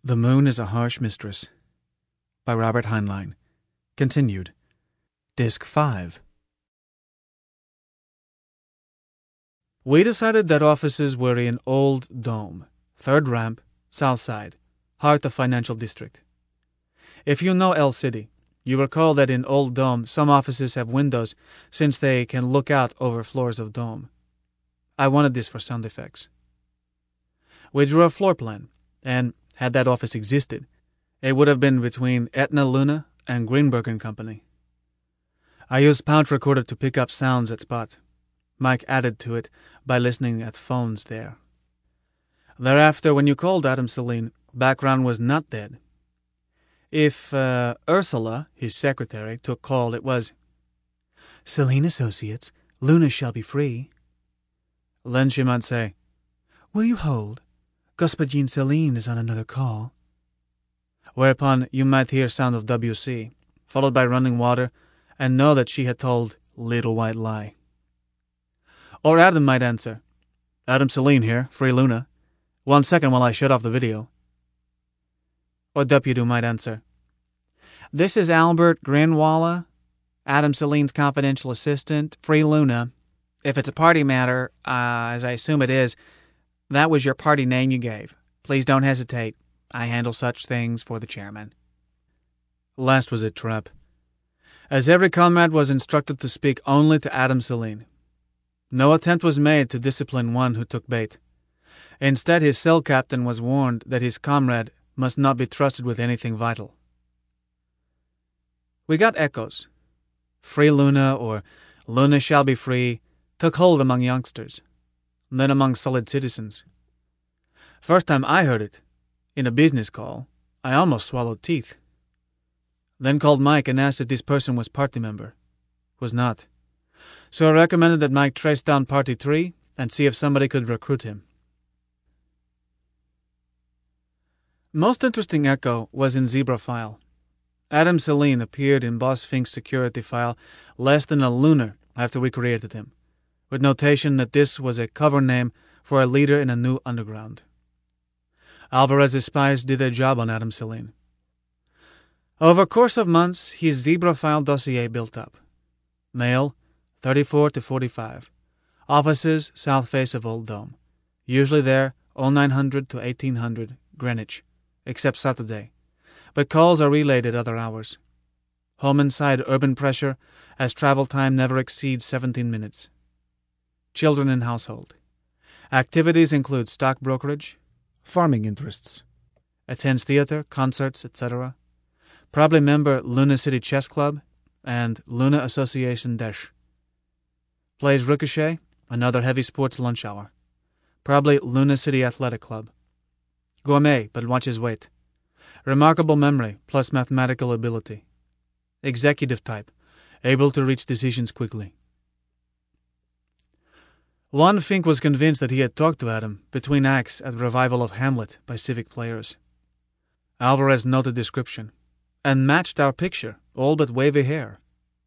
The Moon is a Harsh Mistress by Robert Heinlein. Continued. Disc 5. We decided that offices were in Old Dome, 3rd Ramp, South Side, heart of Financial District. If you know L City, you recall that in Old Dome some offices have windows since they can look out over floors of dome. I wanted this for sound effects. We drew a floor plan, and had that office existed, it would have been between Etna Luna and Greenberg and Company. I used Pound Recorder to pick up sounds at spot. Mike added to it by listening at phones there. Thereafter, when you called Adam Celine, background was not dead. If Ursula, his secretary, took call, it was, "Celine Associates, Luna shall be free." Then she might say, "Will you hold? Господин Celine is on another call." Whereupon you might hear sound of WC, followed by running water, and know that she had told Little White Lie. Or Adam might answer, "Adam Celine here, free Luna. 1 second while I shut off the video." Or Deputy might answer, "This is Albert Grinwalla, Adam Celine's confidential assistant, free Luna. If it's a party matter, as I assume it is, that was your party name you gave. Please don't hesitate. I handle such things for the chairman." Last was a trap, as every comrade was instructed to speak only to Adam Celine. No attempt was made to discipline one who took bait. Instead, his cell captain was warned that his comrade must not be trusted with anything vital. We got echoes. Free Luna or Luna shall be free took hold among youngsters, then among solid citizens. First time I heard it, in a business call, I almost swallowed teeth. Then called Mike and asked if this person was party member. Was not. So I recommended that Mike trace down Party 3 and see if somebody could recruit him. Most interesting echo was in Zebra file. Adam Celine appeared in Boss Fink's security file less than a lunar after we created him, with notation that this was a cover name for a leader in a new underground. Alvarez's spies did their job on Adam Celine. Over course of months, his Zebra file dossier built up. Male, 34 to 45. Offices, south face of Old Dome. Usually there, 0900 to 1800, Greenwich, except Saturday. But calls are relayed at other hours. Home inside urban pressure, as travel time never exceeds 17 minutes. Children in household. Activities include stock brokerage, farming interests. Attends theater, concerts, etc. Probably member Luna City Chess Club and Luna Association Dash. Plays Ricochet, another heavy sports lunch hour. Probably Luna City Athletic Club. Gourmet, but watches weight. Remarkable memory plus mathematical ability. Executive type, able to reach decisions quickly. Juan Fink was convinced that he had talked to Adam between acts at the revival of Hamlet by Civic Players. Alvarez noted description, and matched our picture, all but wavy hair.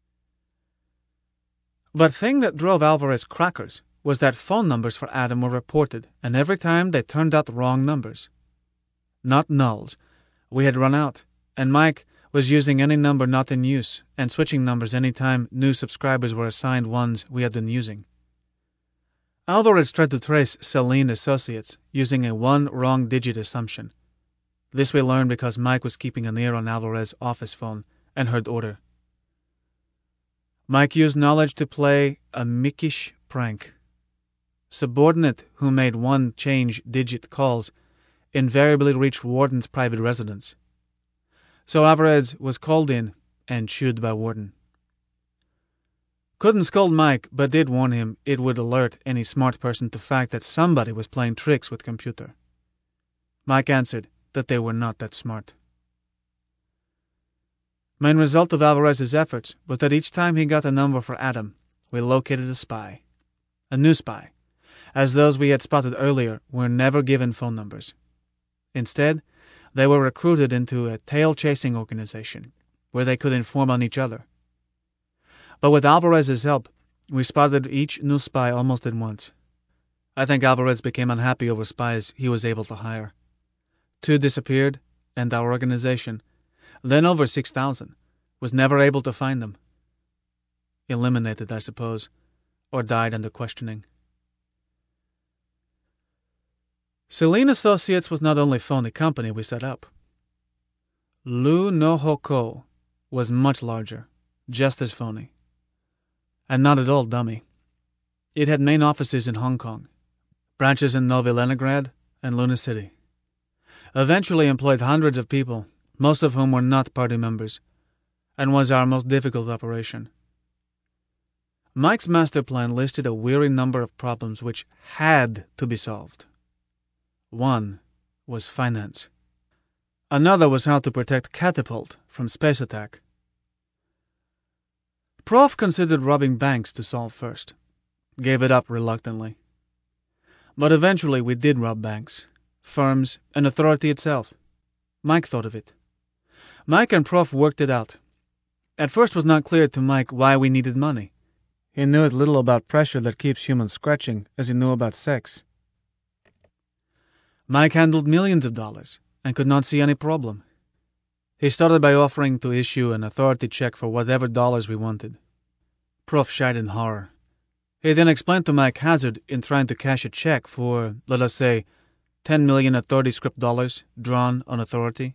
But thing that drove Alvarez crackers was that phone numbers for Adam were reported, and every time they turned out wrong numbers. Not nulls. We had run out, and Mike was using any number not in use and switching numbers any time new subscribers were assigned ones we had been using. Alvarez tried to trace Celine Associates using a one wrong digit assumption. This we learned because Mike was keeping an ear on Alvarez's office phone and heard order. Mike used knowledge to play a Mickish prank. Subordinate who made one change digit calls invariably reached Warden's private residence. So Alvarez was called in and chewed by Warden. Couldn't scold Mike, but did warn him it would alert any smart person to the fact that somebody was playing tricks with computer. Mike answered that they were not that smart. Main result of Alvarez's efforts was that each time he got a number for Adam, we located a spy. A new spy, as those we had spotted earlier were never given phone numbers. Instead, they were recruited into a tail-chasing organization, where they could inform on each other. But with Alvarez's help, we spotted each new spy almost at once. I think Alvarez became unhappy over spies he was able to hire. 2 disappeared, and our organization, then over 6,000, was never able to find them. Eliminated, I suppose, or died under questioning. Selene Associates was not only a phony company we set up. Lu Noho Co. was much larger, just as phony, and not at all dummy. It had main offices in Hong Kong, branches in Novi Leningrad and Luna City. Eventually employed hundreds of people, most of whom were not party members, and was our most difficult operation. Mike's master plan listed a weary number of problems which had to be solved. One was finance. Another was how to protect Catapult from space attack. Prof considered robbing banks to solve first. Gave it up reluctantly. But eventually we did rob banks, firms, and authority itself. Mike thought of it. Mike and Prof worked it out. At first it was not clear to Mike why we needed money. He knew as little about pressure that keeps humans scratching as he knew about sex. Mike handled millions of dollars and could not see any problem. He started by offering to issue an authority check for whatever dollars we wanted. Prof shied in horror. He then explained to Mike hazard in trying to cash a check for, let us say, 10 million authority script dollars drawn on authority.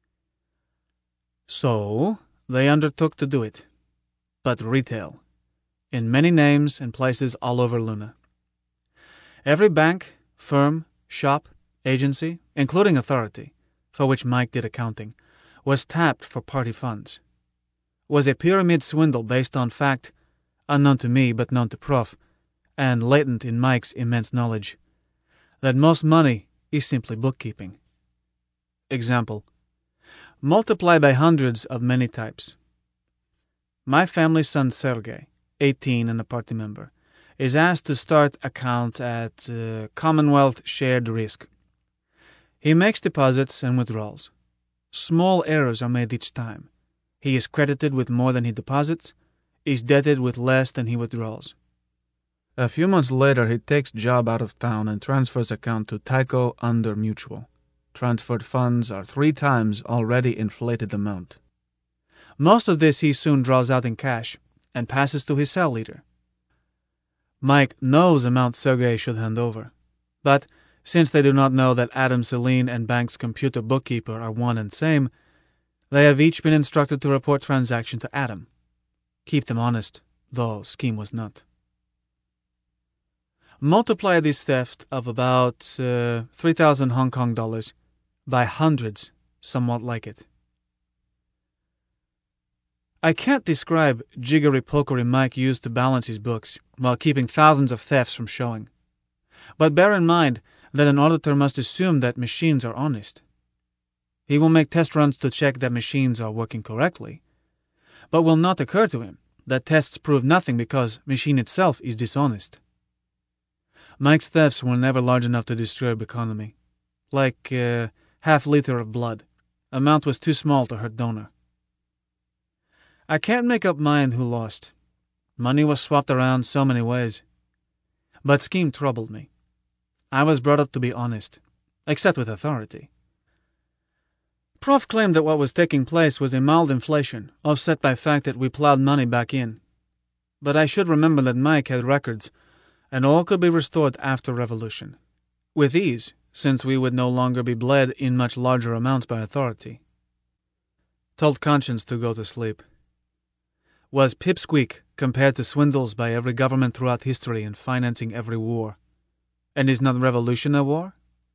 So, they undertook to do it, but retail, in many names and places all over Luna. Every bank, firm, shop, agency, including authority, for which Mike did accounting, was tapped for party funds. Was a pyramid swindle based on fact, unknown to me but known to Prof, and latent in Mike's immense knowledge, that most money is simply bookkeeping. Example: multiply by hundreds of many types. My family's son Sergey, 18 and a party member, is asked to start account at Commonwealth Shared Risk. He makes deposits and withdrawals. Small errors are made each time. He is credited with more than he deposits, is debted with less than he withdraws. A few months later, he takes job out of town and transfers account to Tyco under Mutual. Transferred funds are 3 times already inflated amount. Most of this he soon draws out in cash and passes to his cell leader. Mike knows amount Sergey should hand over, but since they do not know that Adam Selene and bank's computer bookkeeper are one and same, they have each been instructed to report transaction to Adam. Keep them honest, though scheme was not. Multiply this theft of about 3,000 Hong Kong dollars by hundreds somewhat like it. I can't describe jiggery-pokery Mike used to balance his books while keeping thousands of thefts from showing. But bear in mind that an auditor must assume that machines are honest. He will make test runs to check that machines are working correctly, but will not occur to him that tests prove nothing because machine itself is dishonest. Mike's thefts were never large enough to disturb economy. Like half liter of blood. Amount was too small to hurt donor. I can't make up mind who lost. Money was swapped around so many ways. But scheme troubled me. I was brought up to be honest, except with authority. Prof claimed that what was taking place was a mild inflation, offset by fact that we plowed money back in. But I should remember that Mike had records, and all could be restored after revolution. With ease, since we would no longer be bled in much larger amounts by authority. Told conscience to go to sleep. Was pipsqueak compared to swindles by every government throughout history in financing every war. And is not revolution a war?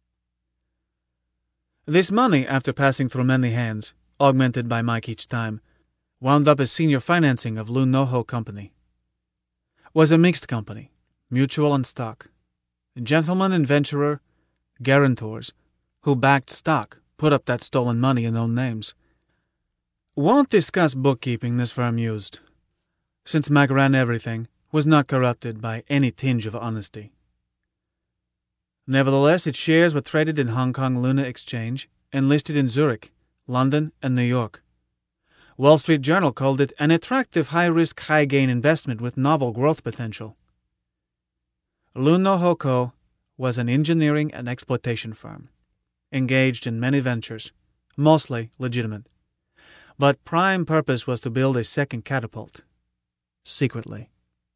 This money, after passing through many hands, augmented by Mike each time, wound up as senior financing of Lu Noho Company. Was a mixed company, mutual and stock. Gentleman and venturer, guarantors, who backed stock, put up that stolen money in own names. Won't discuss bookkeeping this firm used, since Mike ran everything, was not corrupted by any tinge of honesty. Nevertheless, its shares were traded in Hong Kong Luna Exchange and listed in Zurich, London, and New York. Wall Street Journal called it an attractive high-risk, high-gain investment with novel growth potential. Lu Noho Co. was an engineering and exploitation firm, engaged in many ventures, mostly legitimate. But prime purpose was to build a second catapult. Secretly.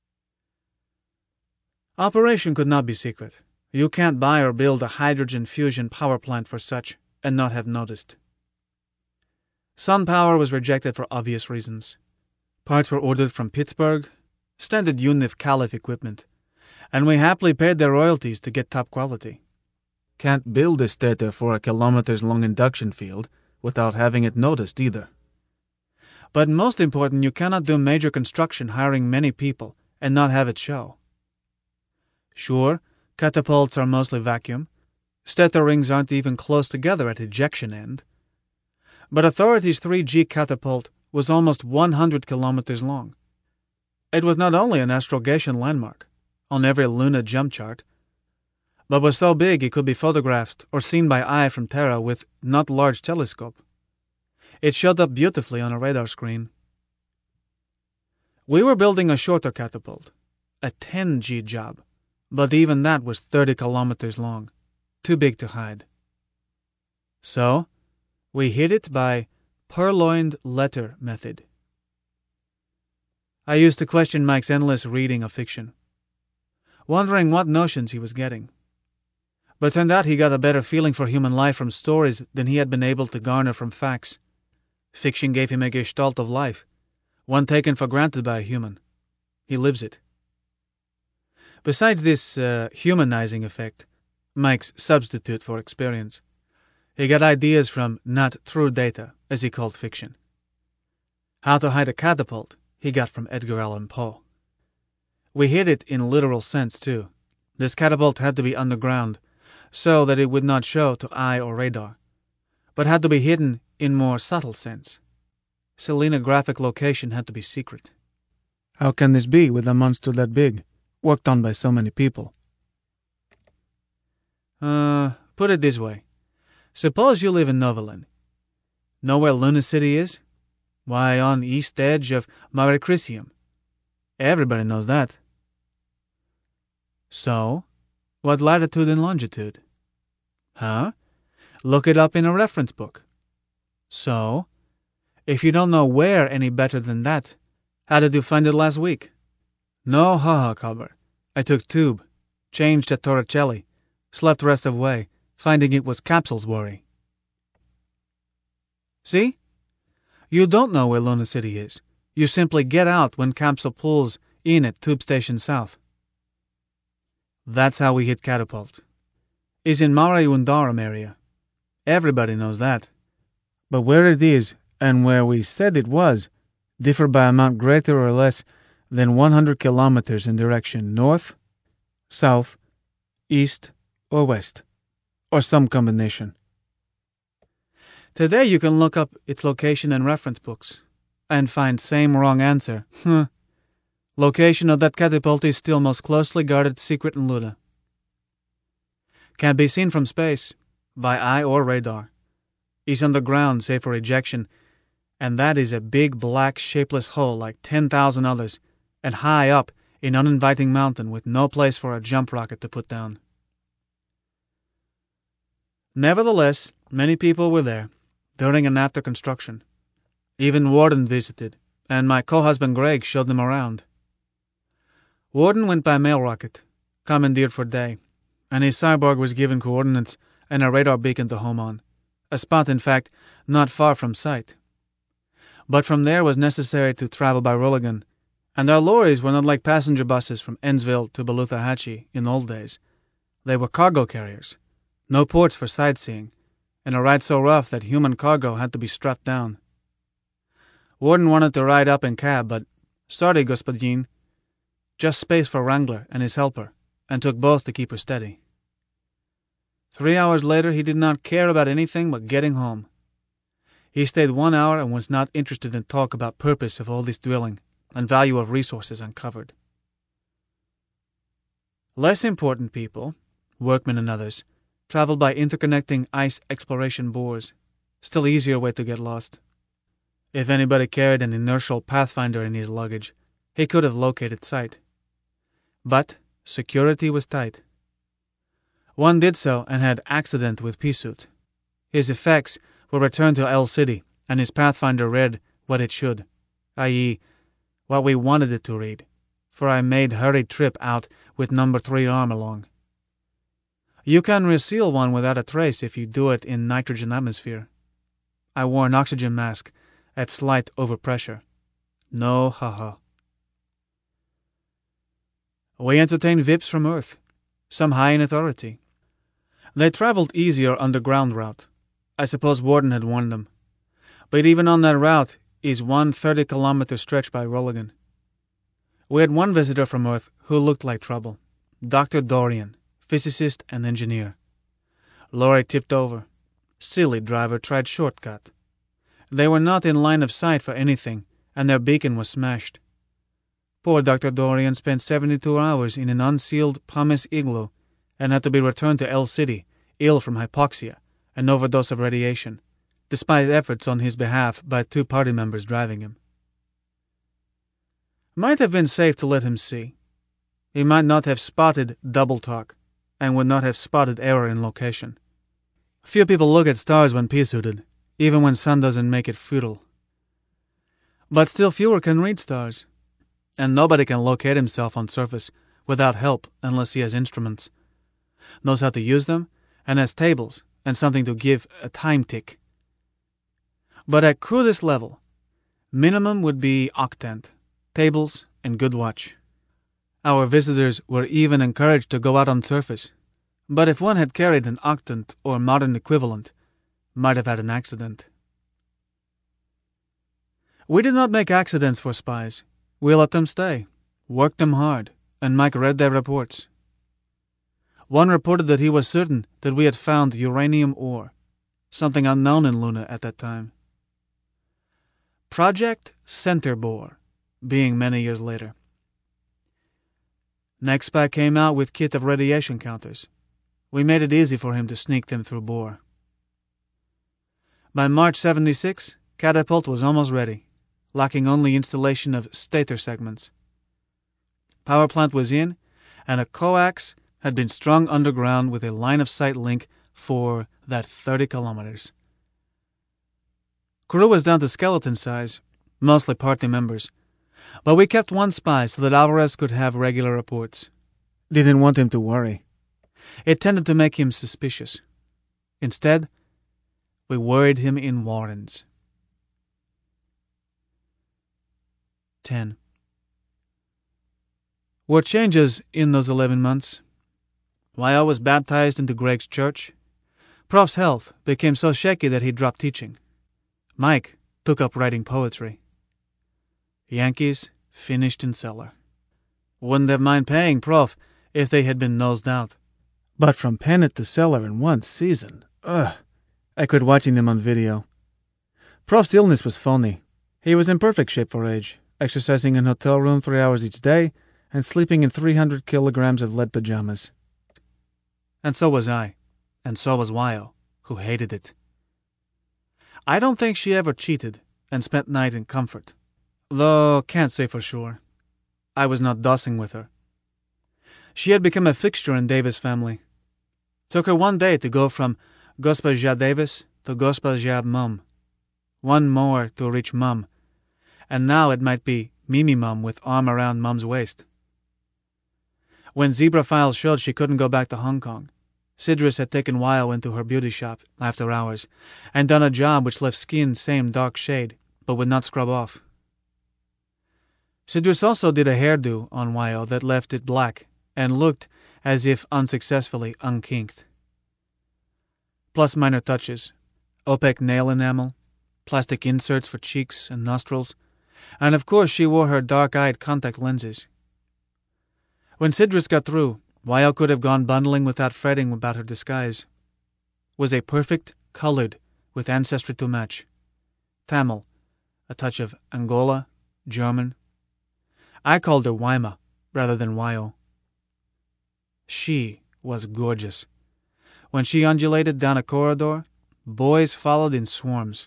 Operation could not be secret. You can't buy or build a hydrogen fusion power plant for such and not have noticed. SunPower was rejected for obvious reasons. Parts were ordered from Pittsburgh, standard UNIF Calif equipment, and we happily paid their royalties to get top quality. Can't build a stator for a kilometers-long induction field without having it noticed either. But most important, you cannot do major construction hiring many people and not have it show. Sure, catapults are mostly vacuum. Stator rings aren't even close together at ejection end. But Authority's 3G catapult was almost 100 kilometers long. It was not only an astrogation landmark on every lunar jump chart, but was so big it could be photographed or seen by eye from Terra with not large telescope. It showed up beautifully on a radar screen. We were building a shorter catapult, a 10G job, but even that was 30 kilometers long, too big to hide. So, we hid it by purloined letter method. I used to question Mike's endless reading of fiction, wondering what notions he was getting. But turned out he got a better feeling for human life from stories than he had been able to garner from facts. Fiction gave him a gestalt of life, one taken for granted by a human. He lives it. Besides this humanizing effect, Mike's substitute for experience, he got ideas from not true data, as he called fiction. How to hide a catapult, he got from Edgar Allan Poe. We hid it in literal sense, too. This catapult had to be underground, so that it would not show to eye or radar, but had to be hidden in more subtle sense. Selenographic location had to be secret. How can this be with a monster that big, worked on by so many people? Put it this way. Suppose you live in Novolin. Know where Luna City is? Why, on east edge of Mare Crisium. Everybody knows that. So, what latitude and longitude? Huh? Look it up in a reference book. So, if you don't know where any better than that, how did you find it last week? No ha-ha cover. I took tube, changed at Torricelli, slept rest of way, finding it was capsule's worry. See? You don't know where Luna City is. You simply get out when capsule pulls in at Tube Station South. That's how we hit catapult. Is in Mare Undarum area. Everybody knows that. But where it is and where we said it was differ by amount greater or less than 100 kilometers in direction north, south, east, or west, or some combination. Today you can look up its location in reference books and find same wrong answer. Location of that catapult is still most closely guarded secret in Luna. Can be seen from space, by eye or radar. Is underground save for ejection, and that is a big black shapeless hole like 10,000 others, and high up in uninviting mountain with no place for a jump rocket to put down. Nevertheless, many people were there, during and after construction. Even Warden visited, and my co-husband Greg showed them around. Warden went by mail rocket, commandeered for day, and his cyborg was given coordinates and a radar beacon to home on, a spot, in fact, not far from sight. But from there was necessary to travel by Rulligan, and our lorries were not like passenger buses from Ennsville to Beluthahatchee in old days. They were cargo carriers, no ports for sightseeing, and a ride so rough that human cargo had to be strapped down. Warden wanted to ride up in cab, but sorry, господин, just space for Wrangler and his helper, and took both to keep her steady. 3 hours later he did not care about anything but getting home. He stayed 1 hour and was not interested in talk about purpose of all this drilling and value of resources uncovered. Less important people, workmen and others, traveled by interconnecting ice exploration bores, still easier way to get lost. If anybody carried an inertial pathfinder in his luggage, he could have located site. But security was tight. One did so and had accident with P-suit. His effects we returned to L City, and his Pathfinder read what it should, i.e., what we wanted it to read, for I made hurried trip out with number 3 arm along. You can reseal one without a trace if you do it in nitrogen atmosphere. I wore an oxygen mask at slight overpressure. No haha. We entertained VIPs from Earth, some high in authority. They traveled easier underground route. I suppose Warden had warned them. But even on that route is one 30-kilometer stretch by Rolligan. We had one visitor from Earth who looked like trouble. Dr. Dorian, physicist and engineer. Lorry tipped over. Silly driver tried shortcut. They were not in line of sight for anything, and their beacon was smashed. Poor Dr. Dorian spent 72 hours in an unsealed pumice igloo and had to be returned to L City, ill from hypoxia, an overdose of radiation, despite efforts on his behalf by 2 party members driving him. Might have been safe to let him see. He might not have spotted double talk, and would not have spotted error in location. Few people look at stars when pea-suited, even when sun doesn't make it futile. But still fewer can read stars, and nobody can locate himself on surface without help unless he has instruments, knows how to use them, and has tables and something to give a time tick. But at crudest level, minimum would be octant, tables, and good watch. Our visitors were even encouraged to go out on surface, but if one had carried an octant or modern equivalent, might have had an accident. We did not make accidents for spies. We let them stay, worked them hard, and Mike read their reports. One reported that he was certain that we had found uranium ore, something unknown in Luna at that time. Project Center Bore, being many years later. Next spy came out with kit of radiation counters. We made it easy for him to sneak them through Bore. By March 76, Catapult was almost ready, lacking only installation of stator segments. Power plant was in, and a coax had been strung underground with a line-of-sight link for that 30 kilometers. Crew was down to skeleton size, mostly party members, but we kept one spy so that Alvarez could have regular reports. Didn't want him to worry. It tended to make him suspicious. Instead, we worried him in warrens. 10. Were changes in those 11 months. Wyo was baptized into Greg's church. Prof's health became so shaky that he dropped teaching. Mike took up writing poetry. Yankees finished in cellar. Wouldn't have mind paying Prof if they had been nosed out. But from pennant to cellar in one season, I quit watching them on video. Prof's illness was phony. He was in perfect shape for age, exercising in hotel room 3 hours each day and sleeping in 300 kilograms of lead pajamas. And so was I, and so was Wyo, who hated it. I don't think she ever cheated and spent night in comfort, though can't say for sure. I was not dossing with her. She had become a fixture in Davis family. Took her one day to go from Gospa Ja Davis to Gospa Ja Mum. One more to reach Mum, and now it might be Mimi Mum with arm around Mum's waist. When Zebra Files showed she couldn't go back to Hong Kong, Sidris had taken Wyo into her beauty shop after hours and done a job which left skin same dark shade, but would not scrub off. Sidris also did a hairdo on Wyo that left it black and looked as if unsuccessfully unkinked. Plus minor touches, opaque nail enamel, plastic inserts for cheeks and nostrils, and of course she wore her dark-eyed contact lenses. When Sidris got through, Wyo could have gone bundling without fretting about her disguise. Was a perfect colored with ancestry to match. Tamil, a touch of Angola, German. I called her Wyma rather than Wyo. She was gorgeous. When she undulated down a corridor, boys followed in swarms.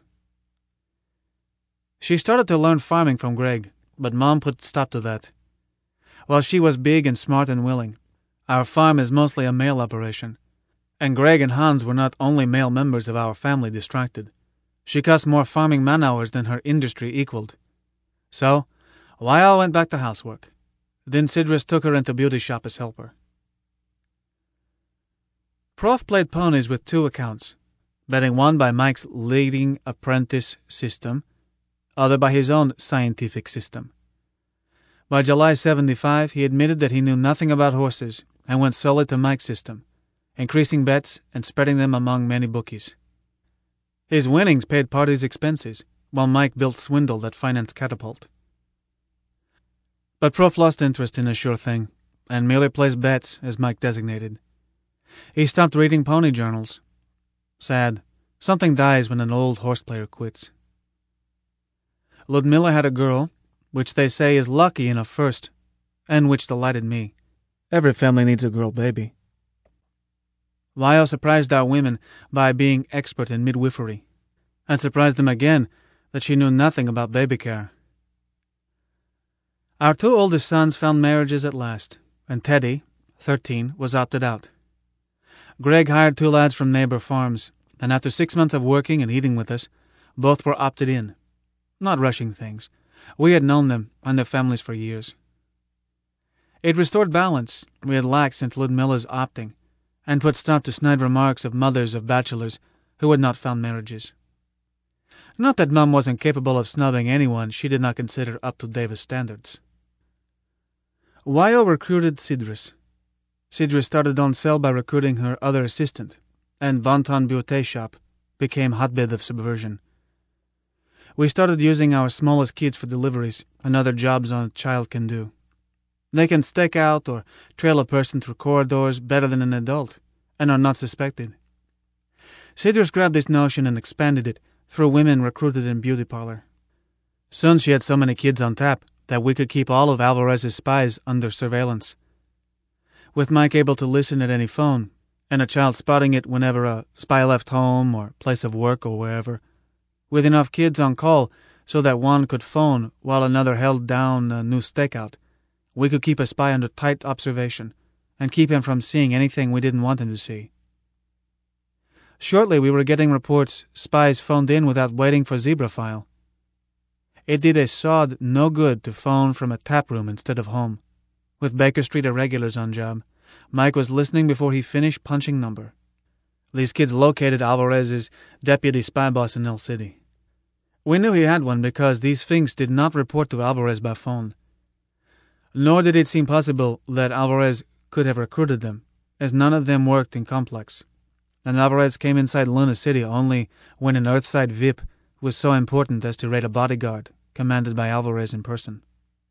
She started to learn farming from Greg, but Mom put stop to that. While she was big and smart and willing, our farm is mostly a male operation, and Greg and Hans were not only male members of our family distracted, She cost more farming man-hours than her industry equaled. So, Wyo went back to housework. Then Sidris took her into beauty shop as helper. Prof played ponies with 2 accounts, betting one by Mike's leading apprentice system, other by his own scientific system. By July 75, he admitted that he knew nothing about horses and went solely to Mike's system, increasing bets and spreading them among many bookies. His winnings paid parties' expenses, while Mike built swindle that financed Catapult. But Prof lost interest in a sure thing, and merely placed bets, as Mike designated. He stopped reading pony journals. Sad. Something dies when an old horse player quits. Ludmilla had a girl, which they say is lucky enough first, and which delighted me. Every family needs a girl baby. Wyo surprised our women by being expert in midwifery, and surprised them again that she knew nothing about baby care. Our 2 oldest sons found marriages at last, and Teddy, 13, was opted out. Greg hired 2 lads from neighbor farms, and after 6 months of working and eating with us, both were opted in. Not rushing things. We had known them and their families for years. It restored balance we had lacked since Ludmilla's opting, and put stop to snide remarks of mothers of bachelors who had not found marriages. Not that Mum wasn't capable of snubbing anyone she did not consider up to Davis standards. Wyo recruited Sidris. Sidris started on sale by recruiting her other assistant, and Bonton Beauté Shop became hotbed of subversion. We started using our smallest kids for deliveries and other jobs a child can do. They can stake out or trail a person through corridors better than an adult, and are not suspected. Sidris grabbed this notion and expanded it through women recruited in beauty parlor. Soon she had so many kids on tap that we could keep all of Alvarez's spies under surveillance. With Mike able to listen at any phone, and a child spotting it whenever a spy left home or place of work or wherever, with enough kids on call so that one could phone while another held down a new stakeout, we could keep a spy under tight observation and keep him from seeing anything we didn't want him to see. Shortly we were getting reports spies phoned in without waiting for Zebrafile. It did a sod no good to phone from a tap room instead of home. With Baker Street irregulars on job, Mike was listening before he finished punching number. These kids located Alvarez's deputy spy boss in El City. We knew he had one because these things did not report to Alvarez by phone. Nor did it seem possible that Alvarez could have recruited them, as none of them worked in Complex, and Alvarez came inside Luna City only when an Earthside VIP was so important as to raid a bodyguard commanded by Alvarez in person.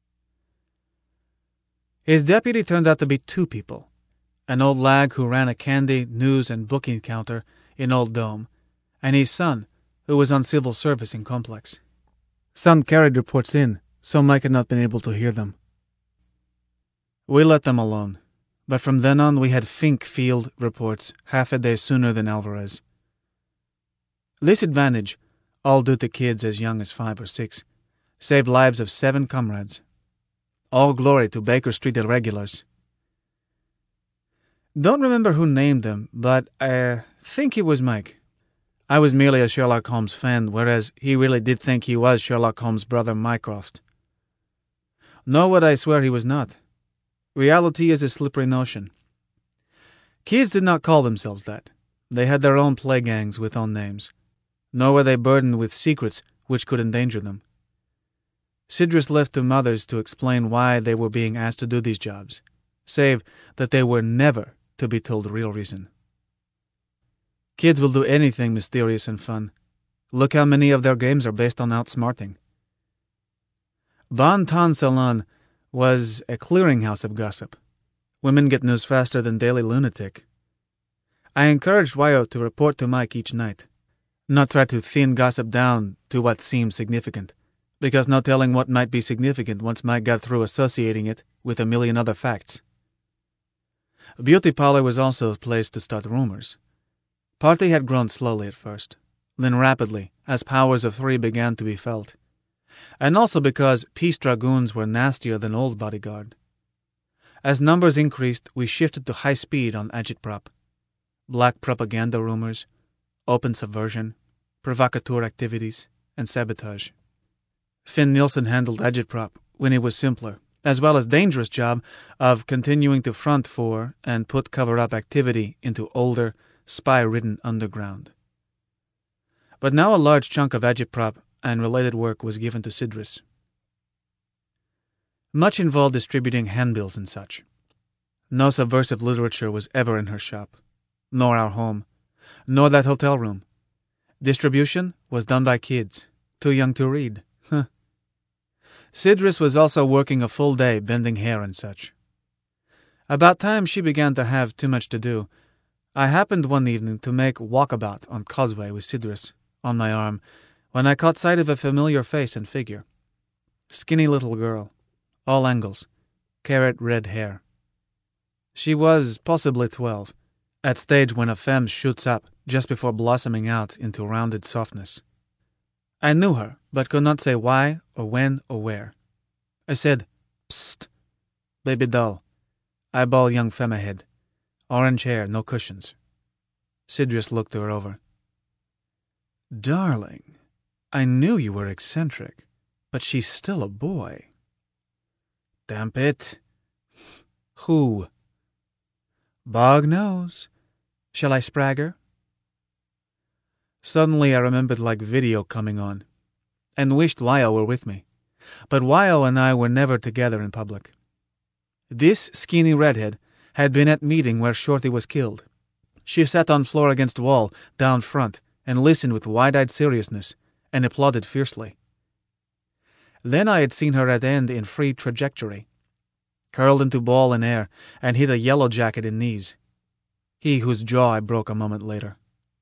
His deputy turned out to be 2 people, an old lag who ran a candy, news, and booking counter in Old Dome, and his son, who was on civil service in Complex. Some carried reports in, so Mike had not been able to hear them. We let them alone, but from then on we had Fink field reports half a day sooner than Alvarez. This advantage, all due to kids as young as 5 or 6, saved lives of 7 comrades. All glory to Baker Street irregulars. Don't remember who named them, but I think it was Mike. I was merely a Sherlock Holmes fan, whereas he really did think he was Sherlock Holmes' brother Mycroft. Nor would I swear he was not. Reality is a slippery notion. Kids did not call themselves that. They had their own play gangs with own names. Nor were they burdened with secrets which could endanger them. Sidris left to mothers to explain why they were being asked to do these jobs, save that they were never to be told the real reason. Kids will do anything mysterious and fun. Look how many of their games are based on outsmarting. Bon Ton Salon was a clearinghouse of gossip. Women get news faster than Daily Lunatic. I encouraged Wyo to report to Mike each night, not try to thin gossip down to what seemed significant, because no telling what might be significant once Mike got through associating it with a million other facts. Beauty parlor was also a place to start rumors. Party had grown slowly at first, then rapidly as powers of 3 began to be felt, and also because Peace Dragoons were nastier than old bodyguard. As numbers increased, we shifted to high speed on agitprop, black propaganda rumors, open subversion, provocateur activities, and sabotage. Finn Nilsson handled agitprop when it was simpler, as well as dangerous job of continuing to front for and put cover-up activity into older, spy-ridden underground. But now a large chunk of agitprop and related work was given to Sidris. Much involved distributing handbills and such. No subversive literature was ever in her shop, nor our home, nor that hotel room. Distribution was done by kids, too young to read. Sidris was also working a full day bending hair and such. About time she began to have too much to do, I happened one evening to make walkabout on Causeway with Sidris on my arm when I caught sight of a familiar face and figure. Skinny little girl, all angles, carrot red hair. She was possibly 12, at stage when a femme shoots up just before blossoming out into rounded softness. I knew her, but could not say why or when or where. I said, "Psst, baby doll, eyeball young femme ahead, orange hair, no cushions." Sidris looked her over. "Darling, I knew you were eccentric, but she's still a boy." "Damn it." "Who?" "Bog knows. Shall I sprag her?" Suddenly I remembered like video coming on, and wished Wyo were with me. But Wyo and I were never together in public. This skinny redhead had been at meeting where Shorty was killed. She sat on floor against wall, down front, and listened with wide-eyed seriousness, and applauded fiercely. Then I had seen her at end in free trajectory, curled into ball in air, and hit a yellow jacket in knees, he whose jaw I broke a moment later.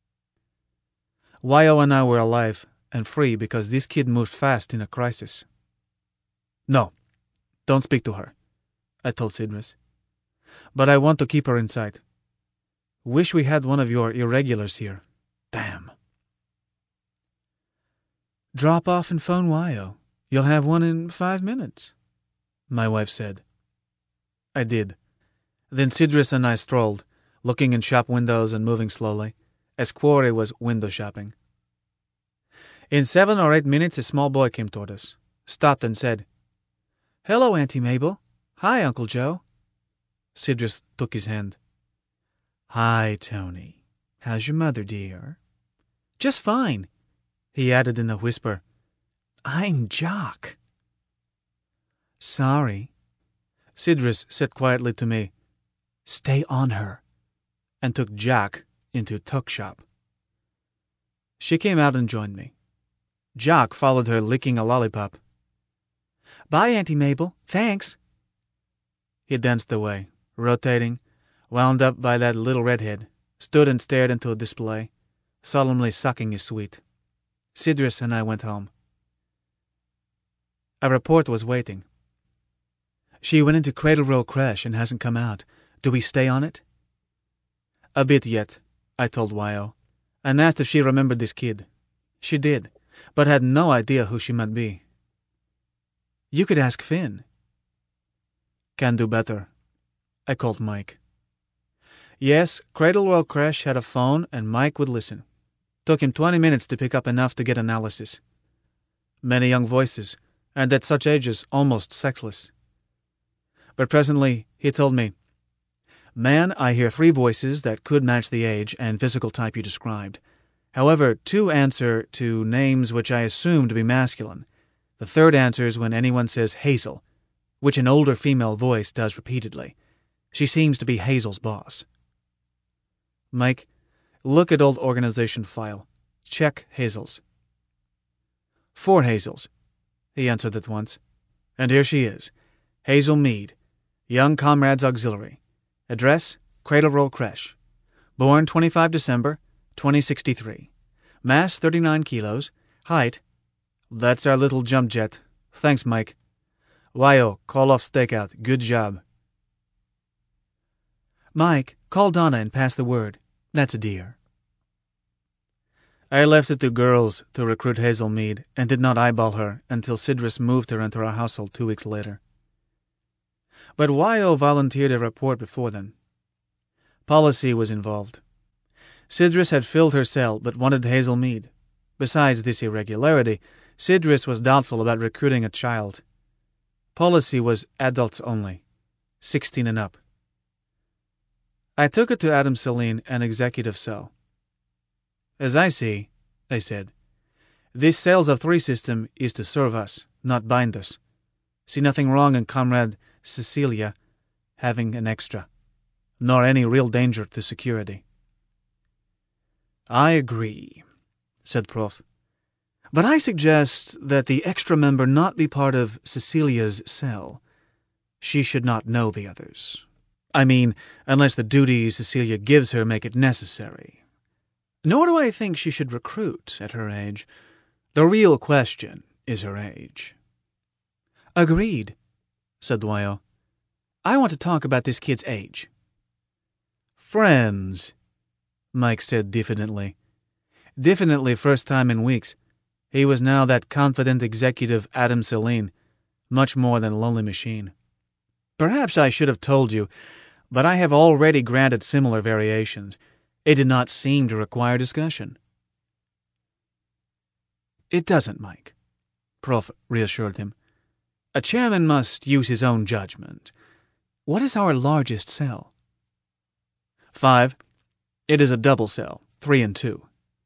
Wyo and I were alive and free because this kid moved fast in a crisis. "No, don't speak to her," I told Sidris. "But I want to keep her in sight. Wish we had one of your irregulars here. Damn." "Drop off and phone Wyo. You'll have one in 5 minutes," my wife said. I did. Then Sidris and I strolled, looking in shop windows and moving slowly, as Quarry was window shopping. In 7 or 8 minutes a small boy came toward us, stopped and said, "Hello, Auntie Mabel. Hi, Uncle Joe." Sidris took his hand. "Hi, Tony. How's your mother, dear?" "Just fine," he added in a whisper. "I'm Jock." "Sorry." Sidris said quietly to me, "Stay on her," and took Jack into tuck shop. She came out and joined me. Jock followed her, licking a lollipop. "Bye, Auntie Mabel. Thanks." He danced away, rotating, wound up by that little redhead, stood and stared into a display, solemnly sucking his sweet. Sidris and I went home. A report was waiting. "She went into Cradle Roll crash and hasn't come out. Do we stay on it?" "A bit yet," I told Wyo, and asked if she remembered this kid. She did, but had no idea who she might be. "You could ask Finn." "Can do better." I called Mike. Yes, Cradle Roll crash had a phone and Mike would listen. Took him 20 minutes to pick up enough to get analysis. Many young voices, and at such ages almost sexless. But presently he told me, "Man, I hear 3 voices that could match the age and physical type you described. However, 2 answer to names which I assume to be masculine. The third answers when anyone says Hazel, which an older female voice does repeatedly. She seems to be Hazel's boss." "Mike, look at old organization file. Check Hazel's." "4 Hazels," he answered at once. "And here she is. Hazel Mead, Young Comrades Auxiliary. Address, Cradle Roll Creche. Born 25 December, 2063. Mass 39 kilos. Height..." "That's our little jump jet. Thanks, Mike. Wyo, call off stakeout. Good job." "Mike, call Donna and pass the word. That's a dear." I left it to girls to recruit Hazel Mead and did not eyeball her until Sidris moved her into our household 2 weeks later. But Wyo volunteered a report before then. Policy was involved. Sidris had filled her cell but wanted Hazel Mead. Besides this irregularity, Sidris was doubtful about recruiting a child. Policy was adults only, 16 and up. I took it to Adam Selene, an executive cell. As I see, I said, this Cells of Three system is to serve us, not bind us. See nothing wrong in Comrade Cecilia having an extra, nor any real danger to security. I agree, said Prof. But I suggest that the extra member not be part of Cecilia's cell. She should not know the others. I mean, unless the duties Cecilia gives her make it necessary. Nor do I think she should recruit at her age. The real question is her age. Agreed, said Wyo. I want to talk about this kid's age. Friends, Mike said diffidently. Diffidently first time in weeks. He was now that confident executive Adam Selene, much more than Lonely Machine. Perhaps I should have told you, but I have already granted similar variations. It did not seem to require discussion. It doesn't, Mike, Prof reassured him. A chairman must use his own judgment. What is our largest cell? 5. It is a double cell, 3 and 2.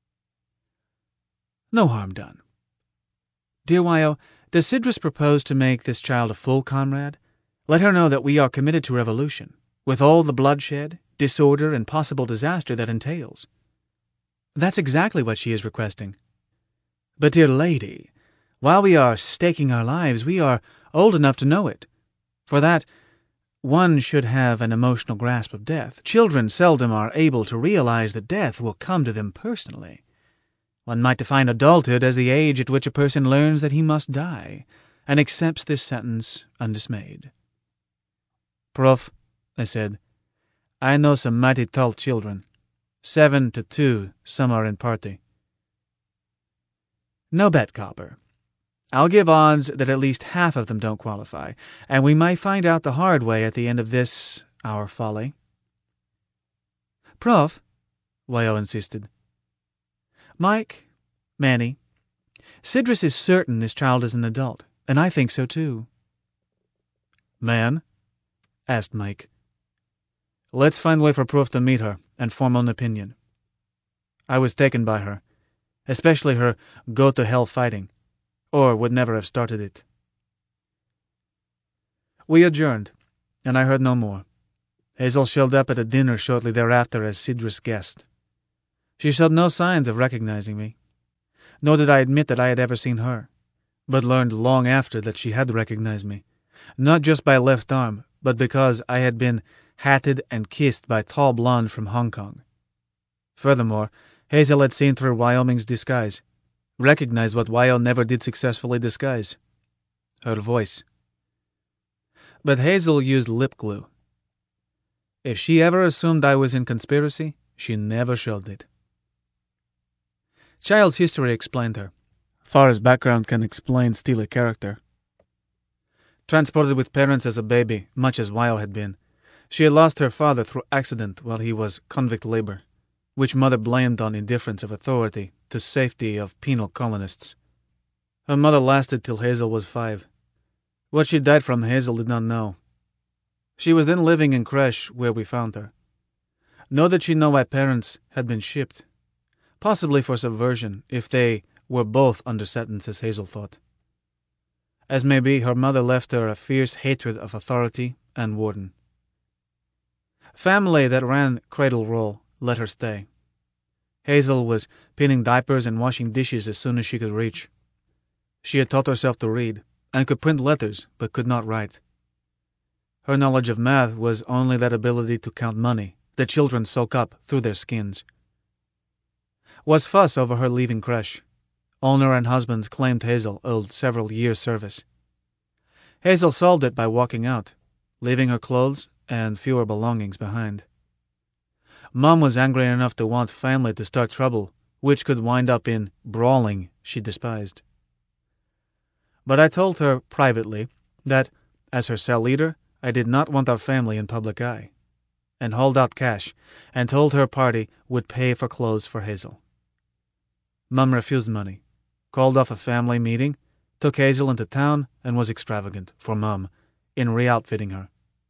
No harm done. Dear Wyo, does Sidris propose to make this child a full comrade? Let her know that we are committed to revolution, with all the bloodshed, disorder, and possible disaster that entails. That's exactly what she is requesting. But, dear lady, while we are staking our lives, we are old enough to know it. For that, one should have an emotional grasp of death. Children seldom are able to realize that death will come to them personally. One might define adulthood as the age at which a person learns that he must die, and accepts this sentence undismayed. Prof, I said, I know some mighty tall children. 7 to 2, some are in party. No bet, Copper. I'll give odds that at least half of them don't qualify, and we might find out the hard way at the end of this, our folly. Prof, Wyo insisted. Mike, Manny, Sidris is certain this child is an adult, and I think so too. Man? Asked Mike. Let's find a way for Prof to meet her and form an opinion. I was taken by her, especially her go-to-hell fighting, or would never have started it. We adjourned, and I heard no more. Hazel showed up at a dinner shortly thereafter as Sidris' guest. She showed no signs of recognizing me, nor did I admit that I had ever seen her, but learned long after that she had recognized me, not just by left arm, but because I had been hatted and kissed by a tall blonde from Hong Kong. Furthermore, Hazel had seen through Wyoming's disguise, recognized what Wyo never did successfully disguise, her voice. But Hazel used lip glue. If she ever assumed I was in conspiracy, she never showed it. Child's history explained her, far as background can explain still a character. Transported with parents as a baby, much as Wyo had been, she had lost her father through accident while he was convict labor, which mother blamed on indifference of authority to safety of penal colonists. Her mother lasted till Hazel was 5. What she died from Hazel did not know. She was then living in creche where we found her. Nor did she know why parents had been shipped, possibly for subversion, if they were both under sentence, as Hazel thought. As may be, her mother left her a fierce hatred of authority and warden. Family that ran Cradle Roll let her stay. Hazel was pinning diapers and washing dishes as soon as she could reach. She had taught herself to read, and could print letters, but could not write. Her knowledge of math was only that ability to count money that children soak up through their skins. Was fuss over her leaving creche. Owner and husbands claimed Hazel owed several years' service. Hazel solved it by walking out, leaving her clothes and fewer belongings behind. Mom was angry enough to want family to start trouble, which could wind up in brawling she despised. But I told her privately that, as her cell leader, I did not want our family in public eye, and hauled out cash and told her party would pay for clothes for Hazel. Mum refused money, called off a family meeting, took Hazel into town, and was extravagant, for Mum, in re-outfitting her.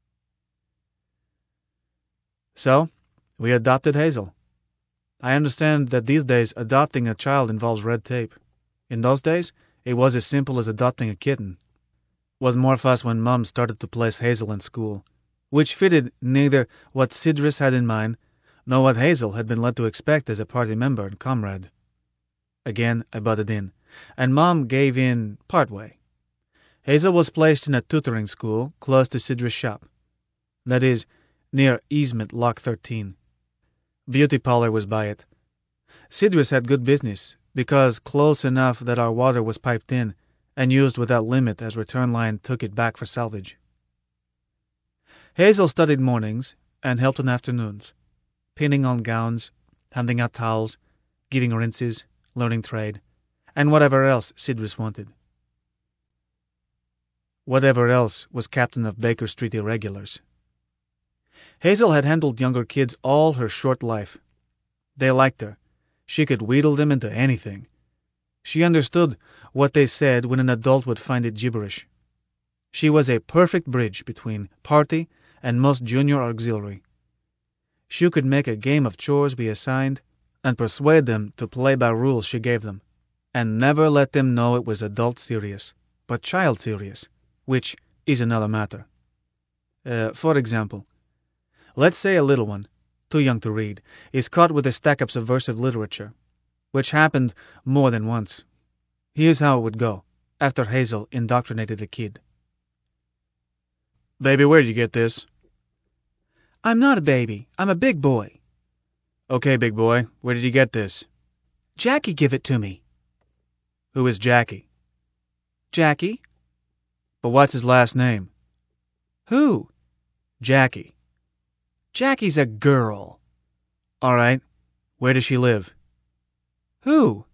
So, we adopted Hazel. I understand that these days adopting a child involves red tape. In those days, it was as simple as adopting a kitten. Was more fuss when Mum started to place Hazel in school, which fitted neither what Sidris had in mind nor what Hazel had been led to expect as a party member and comrade. Again, I butted in, and Mom gave in partway. Hazel was placed in a tutoring school close to Sidris' shop. That is, near Easement Lock 13. Beauty parlor was by it. Sidris had good business, because close enough that our water was piped in and used without limit as return line took it back for salvage. Hazel studied mornings and helped on afternoons, pinning on gowns, handing out towels, giving rinses, learning trade, and whatever else Sidris wanted. Whatever else was captain of Baker Street Irregulars. Hazel had handled younger kids all her short life. They liked her. She could wheedle them into anything. She understood what they said when an adult would find it gibberish. She was a perfect bridge between party and most junior auxiliary. She could make a game of chores be assigned and persuade them to play by rules she gave them, and never let them know it was adult serious, but child serious, which is another matter. For example, let's say a little one, too young to read, is caught with a stack of subversive literature, which happened more than once. Here's how it would go, after Hazel indoctrinated a kid. "Baby, where'd you get this?" "I'm not a baby. I'm a big boy." "Okay, big boy, where did you get this?" "Jackie give it to me." "Who is Jackie?" "Jackie." "But what's his last name?" "Who?" "Jackie." "Jackie's a girl." "All right. Where does she live?" "Who?"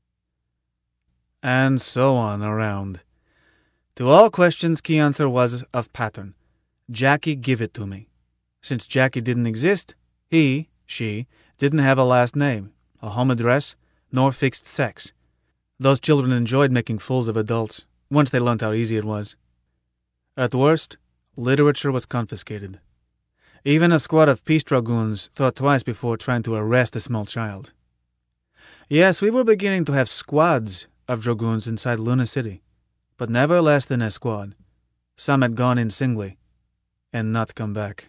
And so on around. To all questions, key answer was of pattern. Jackie give it to me. Since Jackie didn't exist, she, didn't have a last name, a home address, nor fixed sex. Those children enjoyed making fools of adults, once they learned how easy it was. At worst, literature was confiscated. Even a squad of peace dragoons thought twice before trying to arrest a small child. Yes, we were beginning to have squads of dragoons inside Luna City, but never less than a squad. Some had gone in singly, and not come back.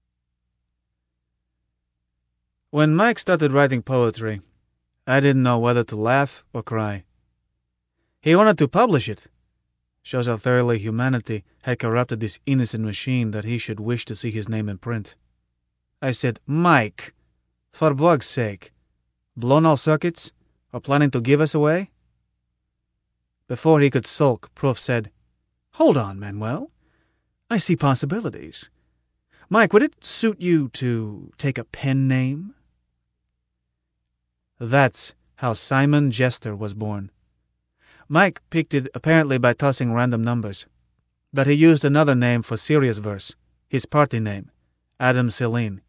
When Mike started writing poetry, I didn't know whether to laugh or cry. He wanted to publish it. Shows how thoroughly humanity had corrupted this innocent machine that he should wish to see his name in print. I said, "Mike, for Bug's sake, blown all circuits, or planning to give us away?" Before he could sulk, Prof said, "Hold on, Manuel. I see possibilities. Mike, would it suit you to take a pen name?" That's how Simon Jester was born. Mike picked it apparently by tossing random numbers, but he used another name for serious verse, his party name, Adam Celine.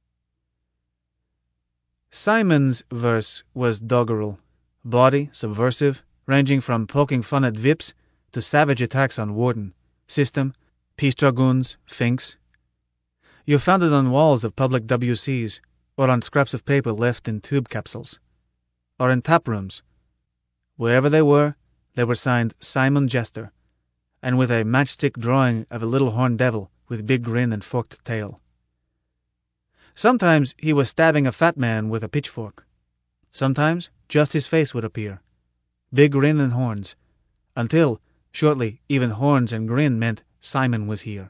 Simon's verse was doggerel, bawdy, subversive, ranging from poking fun at Vips to savage attacks on Warden, System, Peace Dragoons, Finks. You found it on walls of public WCs, or on scraps of paper left in tube capsules, or in tap rooms. Wherever they were signed Simon Jester, and with a matchstick drawing of a little horned devil with big grin and forked tail. Sometimes he was stabbing a fat man with a pitchfork. Sometimes just his face would appear, big grin and horns, until, shortly, even horns and grin meant Simon was here.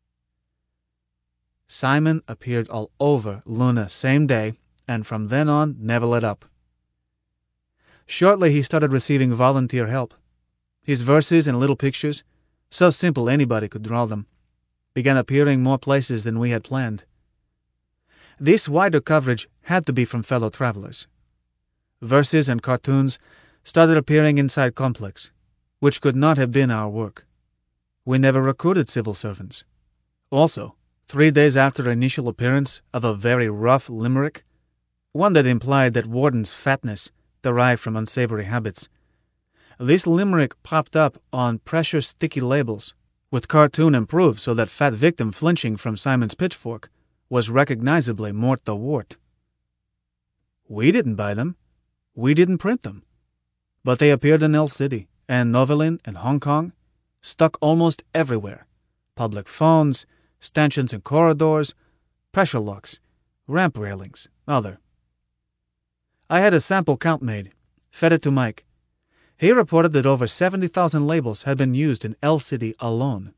Simon appeared all over Luna same day, and from then on never let up. Shortly he started receiving volunteer help. His verses and little pictures, so simple anybody could draw them, began appearing more places than we had planned. This wider coverage had to be from fellow travelers. Verses and cartoons started appearing inside Complex, which could not have been our work. We never recruited civil servants. Also, 3 days after the initial appearance of a very rough limerick, one that implied that Warden's fatness derived from unsavory habits. This limerick popped up on precious sticky labels, with cartoon improved so that fat victim flinching from Simon's pitchfork was recognizably Mort the Wart. We didn't buy them. We didn't print them. But they appeared in El City and Novelin and Hong Kong, stuck almost everywhere. Public phones, stanchions in corridors, pressure locks, ramp railings, other. I had a sample count made, fed it to Mike. He reported that over 70,000 labels had been used in El City alone.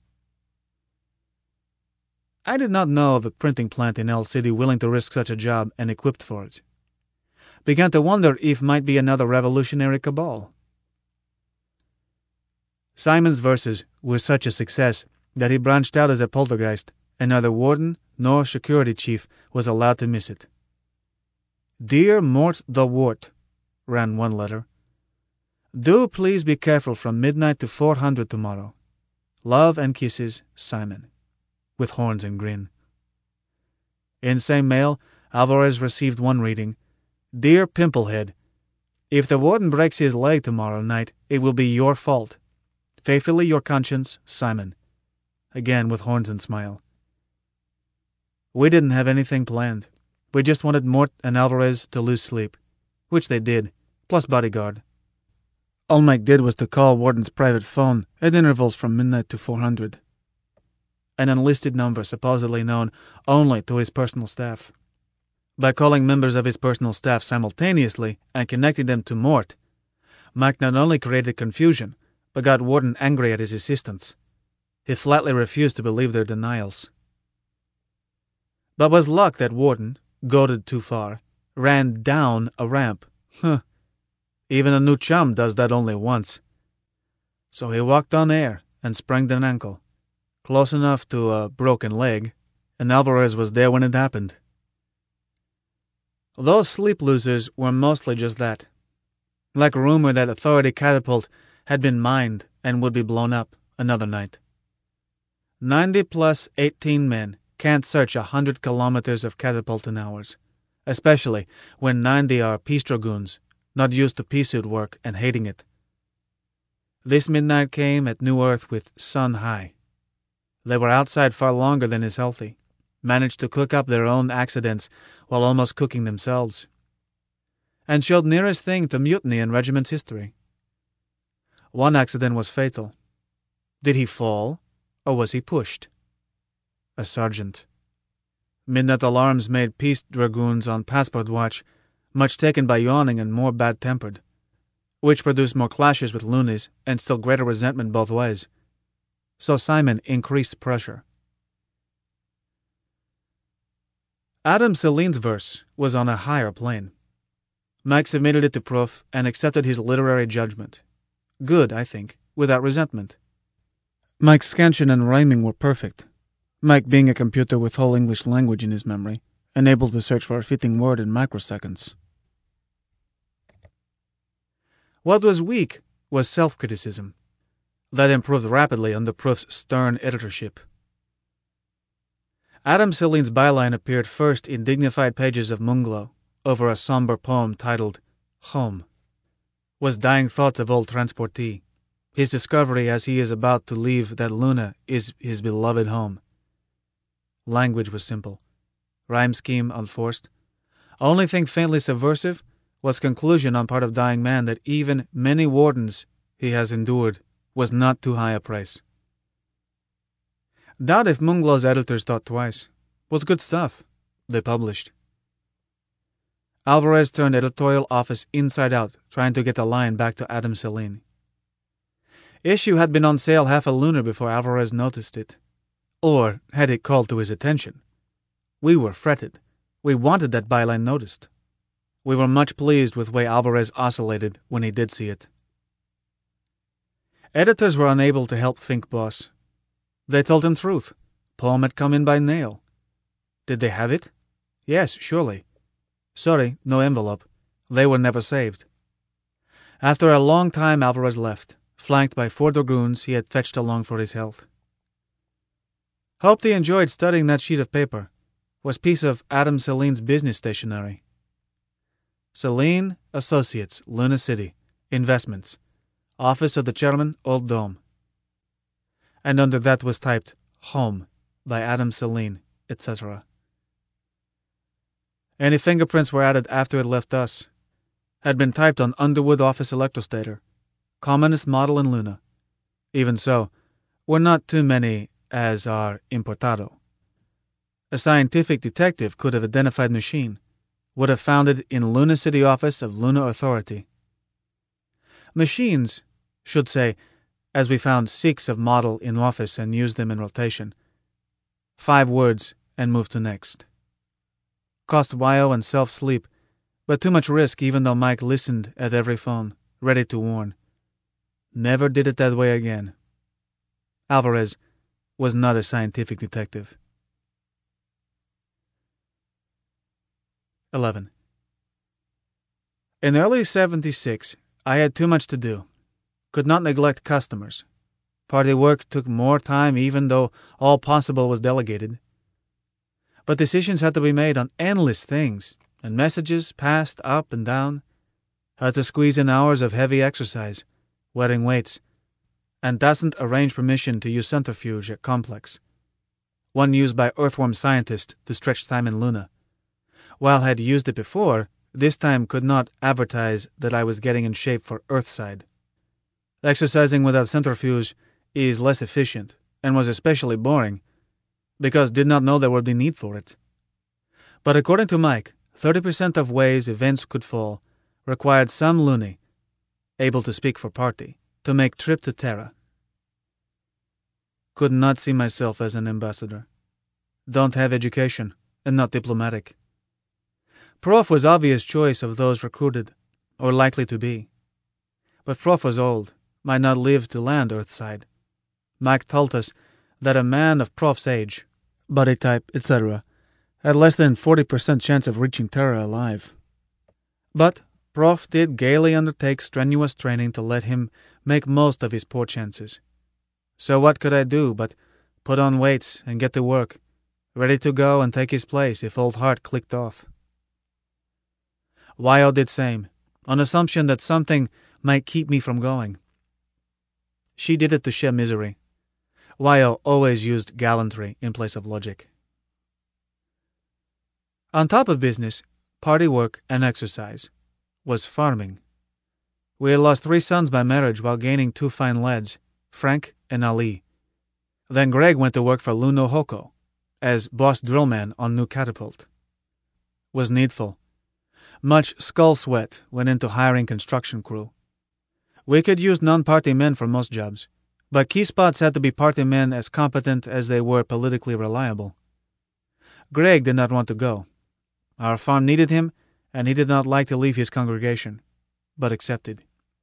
I did not know of a printing plant in El City willing to risk such a job and equipped for it. Began to wonder if might be another revolutionary cabal. Simon's verses were such a success that he branched out as a poltergeist, and neither warden nor security chief was allowed to miss it. Dear Mort the Wart, ran one letter. Do please be careful from midnight to 400 tomorrow. Love and kisses, Simon. With horns and grin. In same mail, Alvarez received one reading. Dear Pimplehead, if the warden breaks his leg tomorrow night, it will be your fault. Faithfully your conscience, Simon. Again with horns and smile. We didn't have anything planned. We just wanted Mort and Alvarez to lose sleep, which they did, plus bodyguard. All Mike did was to call Warden's private phone at intervals from midnight to 400. An unlisted number supposedly known only to his personal staff. By calling members of his personal staff simultaneously and connecting them to Mort, Mike not only created confusion, but got Warden angry at his assistants. He flatly refused to believe their denials. But was luck that Warden, goaded too far, ran down a ramp. Even a new chum does that only once. So he walked on air and sprained an ankle, close enough to a broken leg, and Alvarez was there when it happened. Those sleep losers were mostly just that. Like rumor that Authority Catapult had been mined and would be blown up another night. 90 plus 18 men can't search 100 kilometers of catapult in hours, especially when 90 are peace dragoons, not used to pea suit work and hating it. This midnight came at New Earth with sun high. They were outside far longer than is healthy, managed to cook up their own accidents while almost cooking themselves, and showed nearest thing to mutiny in regiment's history. One accident was fatal. Did he fall, or was he pushed? A sergeant. Midnight alarms made peace dragoons on passport watch, much taken by yawning and more bad-tempered, which produced more clashes with loonies and still greater resentment both ways. So Simon increased pressure. Adam Celine's verse was on a higher plane. Mike submitted it to proof and accepted his literary judgment. Good, I think, without resentment. Mike's scansion and rhyming were perfect. Mike being a computer with whole English language in his memory, and able to search for a fitting word in microseconds. What was weak was self-criticism. That improved rapidly under Proof's stern editorship. Adam Celine's byline appeared first in dignified pages of Munglo, over a somber poem titled Home. Was dying thoughts of old transportee. His discovery as he is about to leave that Luna is his beloved home. Language was simple. Rhyme scheme unforced. Only thing faintly subversive was conclusion on part of dying man that even many wardens he has endured was not too high a price. Doubt if Munglo's editors thought twice. Was good stuff. They published. Alvarez turned editorial office inside out, trying to get the line back to Adam Celine. Issue had been on sale half a lunar before Alvarez noticed it. Or had it called to his attention. We were fretted. We wanted that byline noticed. We were much pleased with the way Alvarez oscillated when he did see it. Editors were unable to help Fink Boss. They told him truth. Poem had come in by mail. Did they have it? Yes, surely. Sorry, no envelope. They were never saved. After a long time Alvarez left, flanked by 4 dragoons he had fetched along for his health. Hoped he enjoyed studying that sheet of paper. Was piece of Adam Celine's business stationery. Celine Associates, Luna City, Investments, Office of the Chairman, Old Dome. And under that was typed, Home, by Adam Celine, etc. Any fingerprints were added after it left us. Had been typed on Underwood office electrostator, commonest model in Luna. Even so, were not too many as are importado. A scientific detective could have identified machine, would have found it in Luna City office of Luna Authority. Machines, should say, as we found 6 of model in office and used them in rotation. 5 words and moved to next. Cost while and self-sleep, but too much risk even though Mike listened at every phone, ready to warn. Never did it that way again. Alvarez was not a scientific detective. 11. In early 76, I had too much to do. Could not neglect customers. Party work took more time even though all possible was delegated. But decisions had to be made on endless things, and messages passed up and down. Had to squeeze in hours of heavy exercise, wearing weights, and doesn't arrange permission to use centrifuge at Complex, one used by earthworm scientists to stretch time in Luna. While had used it before, this time could not advertise that I was getting in shape for Earthside. Exercising without centrifuge is less efficient, and was especially boring, because did not know there would be need for it. But according to Mike, 30% of ways events could fall required some loony, able to speak for party, to make trip to Terra. Could not see myself as an ambassador. Don't have education, and not diplomatic. Prof was obvious choice of those recruited, or likely to be. But Prof was old, might not live to land Earthside. Mike told us that a man of Prof's age, body type, etc., had less than 40% chance of reaching Terra alive. But Prof did gaily undertake strenuous training to let him make most of his poor chances. So what could I do but put on weights and get to work, ready to go and take his place if old Hart clicked off. Wyo did same, on assumption that something might keep me from going. She did it to share misery. Wyo always used gallantry in place of logic. On top of business, party work, and exercise, was farming. We had lost 3 sons by marriage while gaining 2 fine lads, Frank and Ali. Then Greg went to work for Luno Hoko as boss drillman on new catapult. Was needful. Much skull sweat went into hiring construction crew. We could use non-party men for most jobs, but key spots had to be party men as competent as they were politically reliable. Greg did not want to go. Our farm needed him, and he did not like to leave his congregation, but accepted.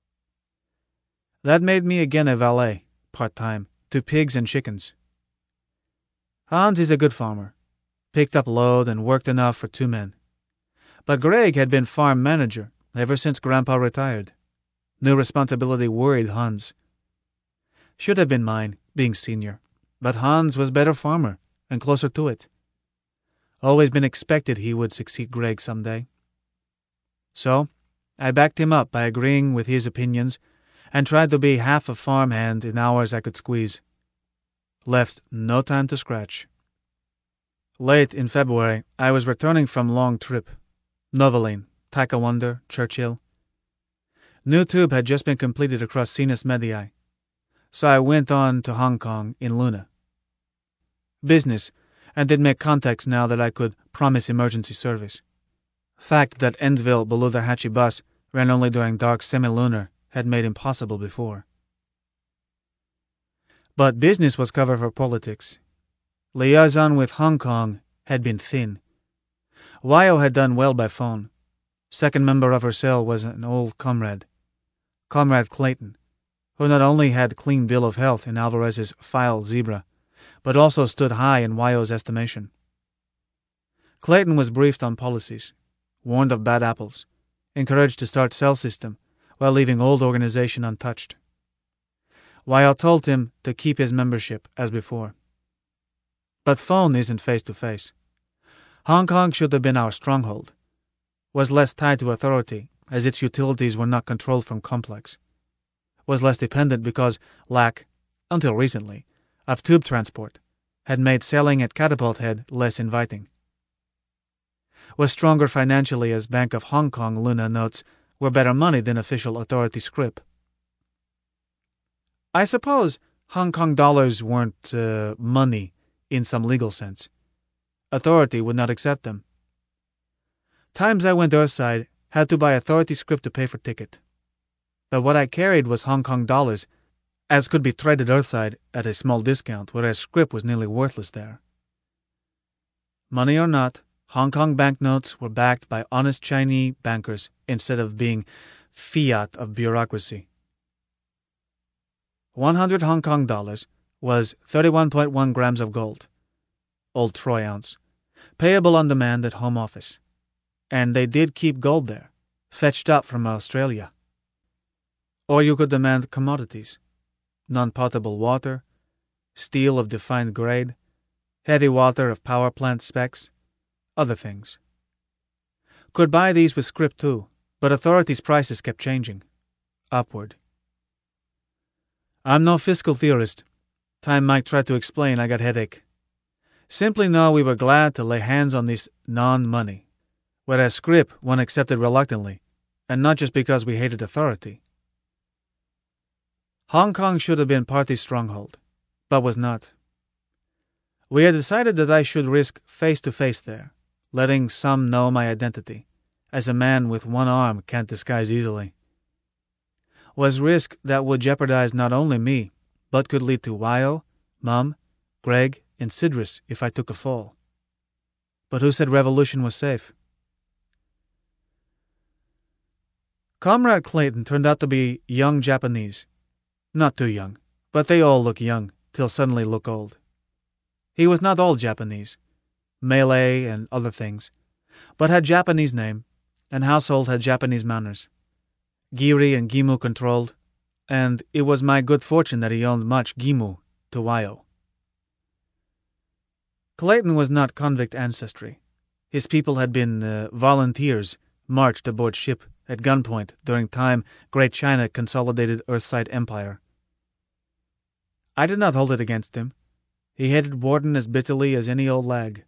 That made me again a valet, part-time, to pigs and chickens. Hans is a good farmer, picked up load and worked enough for 2 men. But Greg had been farm manager ever since Grandpa retired. New responsibility worried Hans. Should have been mine, being senior, but Hans was better farmer and closer to it. Always been expected he would succeed Greg someday. So, I backed him up by agreeing with his opinions and tried to be half a farmhand in hours I could squeeze. Left no time to scratch. Late in February, I was returning from long trip. Noveline, Takawanda, Churchill. New tube had just been completed across Sinus Medii, so I went on to Hong Kong in Luna. Business, and did make contacts now that I could promise emergency service. Fact that Endsville below the Hachi bus ran only during dark semi-lunar had made impossible before. But business was cover for politics. Liaison with Hong Kong had been thin. Wyo had done well by phone. Second member of her cell was an old comrade, Comrade Clayton, who not only had clean bill of health in Alvarez's file Zebra, but also stood high in Wyo's estimation. Clayton was briefed on policies, warned of bad apples, encouraged to start cell system while leaving old organization untouched. Wyo told him to keep his membership as before. But phone isn't face-to-face. Hong Kong should have been our stronghold. was less tied to authority, as its utilities were not controlled from complex, was less dependent because lack, until recently, of tube transport had made sailing at Catapult Head less inviting, was stronger financially as Bank of Hong Kong Luna notes were better money than official authority scrip. I suppose Hong Kong dollars weren't money in some legal sense. Authority would not accept them. Times I went Earthside had to buy authority scrip to pay for ticket. But what I carried was Hong Kong dollars, as could be traded Earthside at a small discount, whereas scrip was nearly worthless there. Money or not, Hong Kong banknotes were backed by honest Chinese bankers instead of being fiat of bureaucracy. 100 Hong Kong dollars was 31.1 grams of gold, old troy ounce, payable on demand at home office. And they did keep gold there, fetched up from Australia. Or you could demand commodities, non-potable water, steel of defined grade, heavy water of power plant specs, other things. Could buy these with scrip too, but authorities' prices kept changing, upward. I'm no fiscal theorist. Time Mike tried to explain, I got headache. Simply know we were glad to lay hands on this non-money, whereas scrip one accepted reluctantly, and not just because we hated authority. Hong Kong should have been party's stronghold, but was not. We had decided that I should risk face-to-face there, letting some know my identity, as a man with one arm can't disguise easily. Was risk that would jeopardize not only me, but could lead to Wyo, Mum, Greg, and Sidris if I took a fall. But who said revolution was safe? Comrade Clayton turned out to be young Japanese. Not too young, but they all look young, till suddenly look old. He was not old Japanese, Malay and other things, but had Japanese name, and household had Japanese manners. Giri and Gimu controlled, and it was my good fortune that he owned much Gimu to Wyo. Clayton was not convict ancestry. His people had been volunteers marched aboard ship at gunpoint during time Great China consolidated Earthside Empire. I did not hold it against him. He hated Warden as bitterly as any old lag.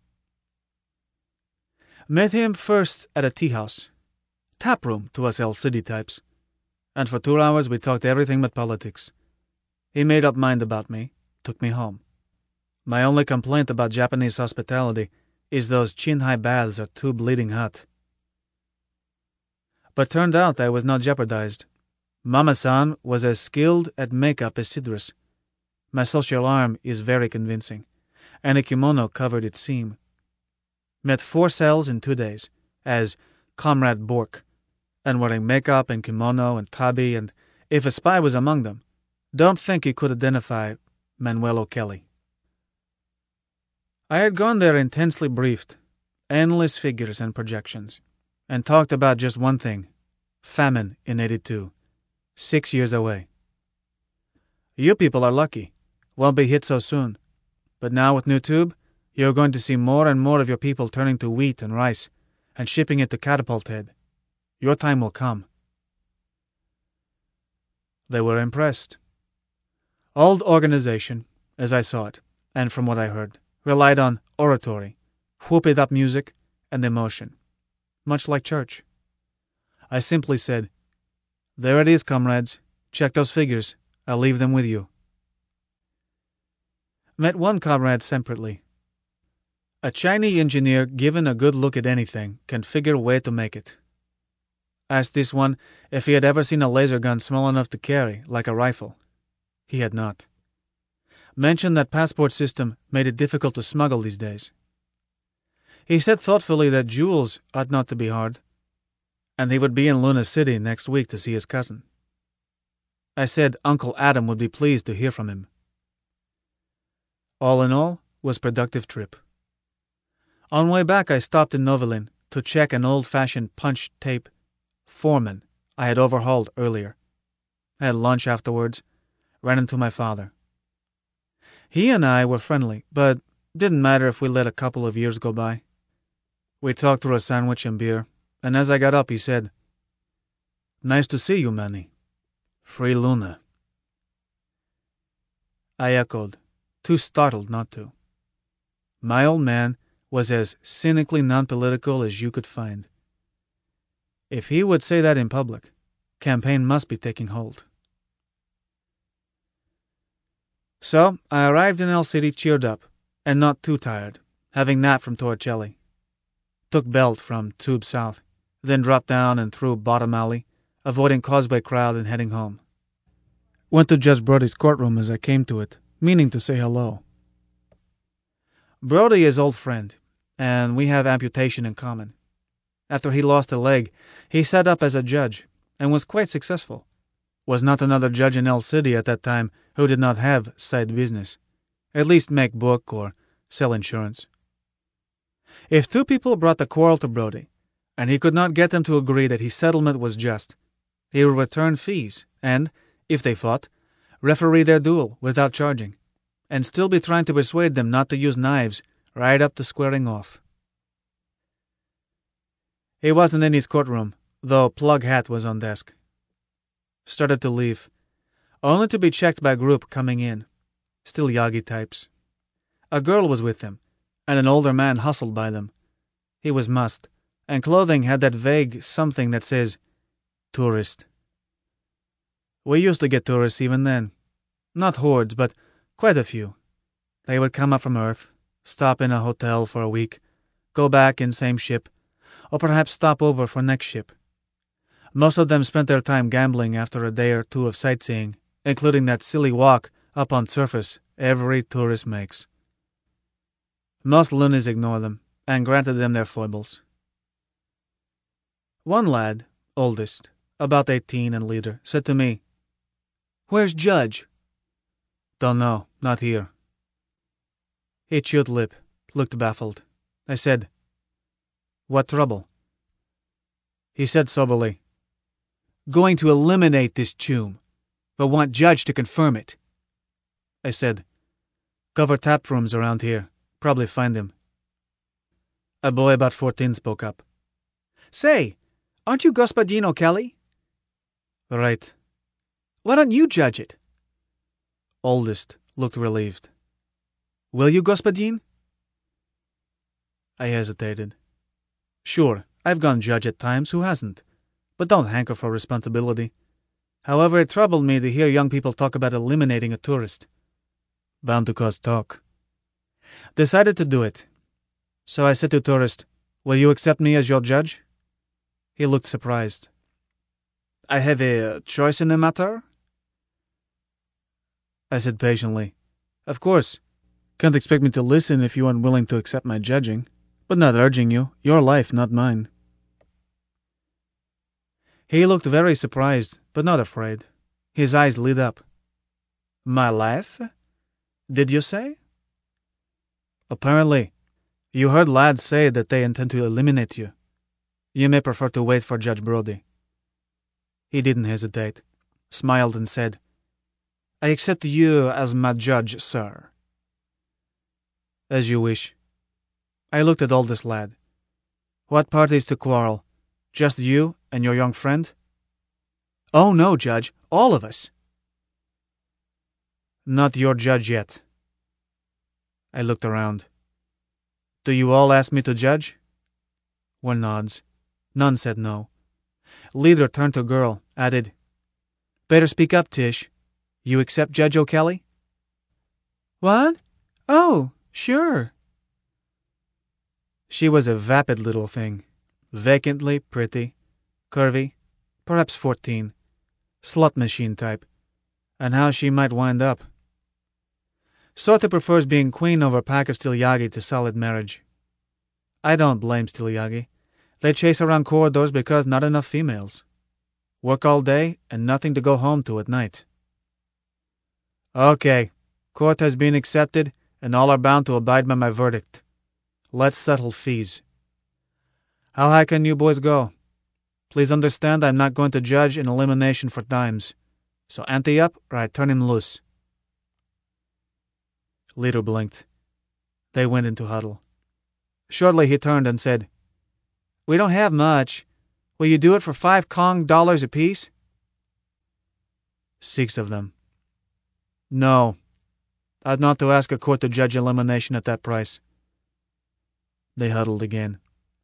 Met him first at a tea-house, tap room to us El City types, and for 2 hours we talked everything but politics. He made up mind about me, took me home. My only complaint about Japanese hospitality is those chin-high baths are too bleeding hot. But turned out I was not jeopardized. Mama-san was as skilled at makeup as Sidris. My social arm is very convincing, and a kimono covered its seam. Met 4 cells in 2 days, as Comrade Bork, and wearing makeup and kimono and tabi, and if a spy was among them, don't think you could identify Manuel O'Kelly. I had gone there intensely briefed, endless figures and projections, and talked about just one thing, famine in 82, 6 years away. You people are lucky, won't be hit so soon, but now with new tube, you're going to see more and more of your people turning to wheat and rice, and shipping it to Catapult Head. Your time will come. They were impressed. Old organization, as I saw it, and from what I heard, relied on oratory, whoop-it-up music, and emotion, much like church. I simply said, "There it is, comrades. Check those figures. I'll leave them with you." Met one comrade separately. A Chinese engineer given a good look at anything can figure a way to make it. Asked this one if he had ever seen a laser gun small enough to carry, like a rifle. He had not. Mentioned that passport system made it difficult to smuggle these days. He said thoughtfully that jewels ought not to be hard, and he would be in Luna City next week to see his cousin. I said Uncle Adam would be pleased to hear from him. All in all, was productive trip. On way back I stopped in Novelin to check an old-fashioned punch tape Foreman I had overhauled earlier. I had lunch afterwards, ran into my father. He and I were friendly, but didn't matter if we let a couple of years go by. We talked through a sandwich and beer, and as I got up he said, "Nice to see you, Manny. Free Luna." I echoed, too startled not to. My old man was as cynically non-political as you could find. If he would say that in public, campaign must be taking hold. So I arrived in El City cheered up, and not too tired, having napped from Torricelli. Took Belt from Tube South, then dropped down and through Bottom Alley, avoiding Causeway crowd and heading home. Went to Judge Brody's courtroom as I came to it, meaning to say hello. Brody is old friend, and we have amputation in common. After he lost a leg, he set up as a judge, and was quite successful. Was not another judge in El City at that time who did not have side business, at least make book or sell insurance. If two people brought the quarrel to Brody, and he could not get them to agree that his settlement was just, he would return fees and, if they fought, referee their duel without charging, and still be trying to persuade them not to use knives right up to squaring off. He wasn't in his courtroom, though Plug Hat was on desk. Started to leave, only to be checked by a group coming in, still Yagi types. A girl was with him, and an older man hustled by them. He was mussed, and clothing had that vague something that says, tourist. We used to get tourists even then. Not hordes, but quite a few. They would come up from Earth, stop in a hotel for a week, go back in same ship, or perhaps stop over for next ship. Most of them spent their time gambling after a day or two of sightseeing, including that silly walk up on surface every tourist makes. Most loonies ignore them, and granted them their foibles. One lad, oldest, about 18 and leader, said to me, "Where's Judge?" "Don't know, not here." He chewed lip, looked baffled. I said, "What trouble?" He said soberly, "Going to eliminate this chum, but want Judge to confirm it." I said, "Cover tap rooms around here. Probably find him." A boy about 14 spoke up. "Say, aren't you Gospodino Kelly?" "Right." "Why don't you judge it?" Oldest looked relieved. "Will you, Господин?" I hesitated. Sure, I've gone judge at times, who hasn't? But don't hanker for responsibility. However, it troubled me to hear young people talk about eliminating a tourist. Bound to cause talk. Decided to do it. So I said to tourist, "Will you accept me as your judge?" He looked surprised. "I have a choice in the matter?" I said patiently, "Of course. Can't expect me to listen if you aren't willing to accept my judging. But not urging you. Your life, not mine." He looked very surprised, but not afraid. His eyes lit up. "My life? Did you say?" "Apparently. You heard lads say that they intend to eliminate you. You may prefer to wait for Judge Brody." He didn't hesitate, smiled and said, "I accept you as my judge, sir." "As you wish." I looked at oldest lad. "What parties to quarrel? Just you and your young friend?" "Oh no, Judge, all of us." "Not your judge yet." I looked around. "Do you all ask me to judge?" One nods. None said no. Leader turned to girl, added, "Better speak up, Tish. You accept Judge O'Kelly?" "What? Oh, sure." She was a vapid little thing, vacantly pretty, curvy, perhaps 14, slut machine type, and how she might wind up. Sorta prefers being queen over pack of Stilyagi to solid marriage. I don't blame Stilyagi. They chase around corridors because not enough females. Work all day and nothing to go home to at night. Okay, court has been accepted and all are bound to abide by my verdict. Let's settle fees. How high can you boys go? Please understand I'm not going to judge an elimination for dimes. So ante up or I turn him loose." Leader blinked. They went into huddle. Shortly he turned and said, "We don't have much. Will you do it for $5 apiece? 6 of them. No. I'd not to ask a court to judge elimination at that price. They huddled again.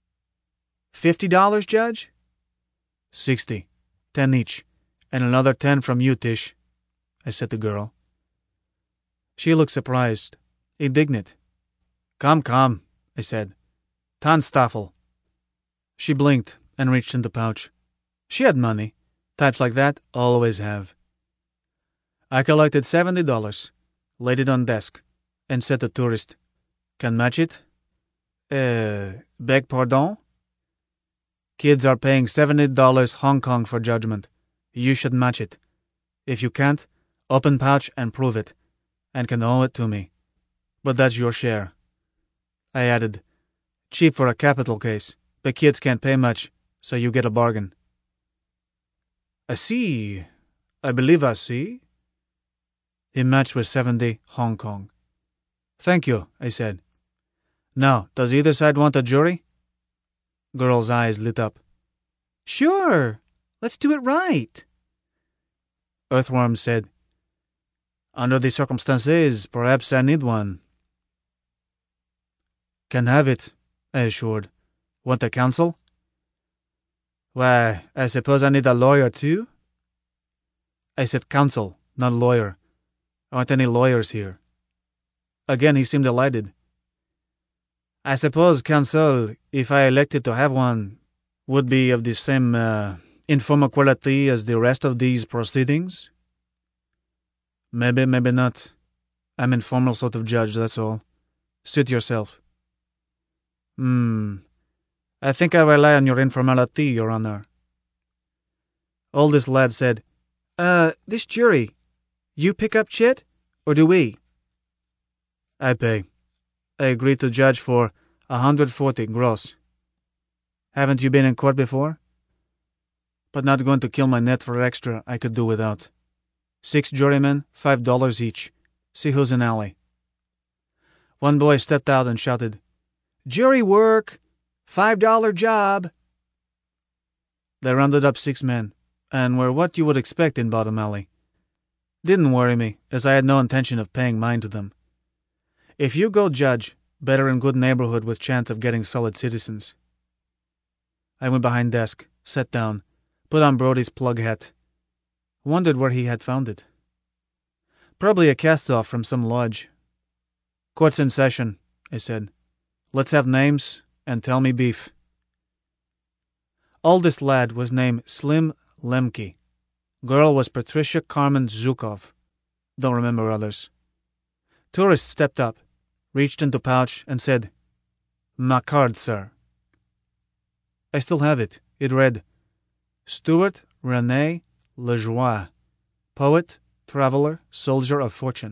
$50, Judge? 60. 10 each. And another 10 from you, Tish, I said to the girl. She looked surprised, indignant. Come, I said. Tanstaffel. She blinked and reached in the pouch. She had money. Types like that always have. I collected $70, laid it on desk, and said to tourist, Can match it? Beg pardon? Kids are paying $70 Hong Kong for judgment. You should match it. If you can't, open pouch and prove it, and can owe it to me. But that's your share. I added, Cheap for a capital case, but kids can't pay much, so you get a bargain. I see. I believe I see. He matched with 70 Hong Kong. Thank you, I said. Now, does either side want a jury? Girl's eyes lit up. Sure. Let's do it right. Earthworm said, Under the circumstances, perhaps I need one. Can have it, I assured. Want a counsel? Why, I suppose I need a lawyer too? I said counsel, not lawyer. Aren't any lawyers here? Again he seemed delighted. I suppose counsel, if I elected to have one, would be of the same informal quality as the rest of these proceedings? Maybe, maybe not. I'm informal sort of judge, that's all. Suit yourself. I think I rely on your informality, Your Honor. Oldest lad said, this jury, you pick up shit, or do we? I pay. I agreed to judge for 140 gross. Haven't you been in court before? But not going to kill my net for extra I could do without. 6 jurymen, $5 each. See who's in alley. One boy stepped out and shouted, Jury work! $5 job! They rounded up 6 men, and were what you would expect in Bottom Alley. Didn't worry me, as I had no intention of paying mine to them. If you go judge, better in good neighborhood with chance of getting solid citizens. I went behind desk, sat down, put on Brody's plug hat. Wondered where he had found it. Probably a cast-off from some lodge. Court's in session, I said. Let's have names, and tell me beef. Oldest lad was named Slim Lemke. Girl was Patricia Carmen Zhukov. Don't remember others. Tourist stepped up, reached into pouch, and said, My card, sir. I still have it. It read, Stuart René Lejoie, poet, traveler, soldier of fortune.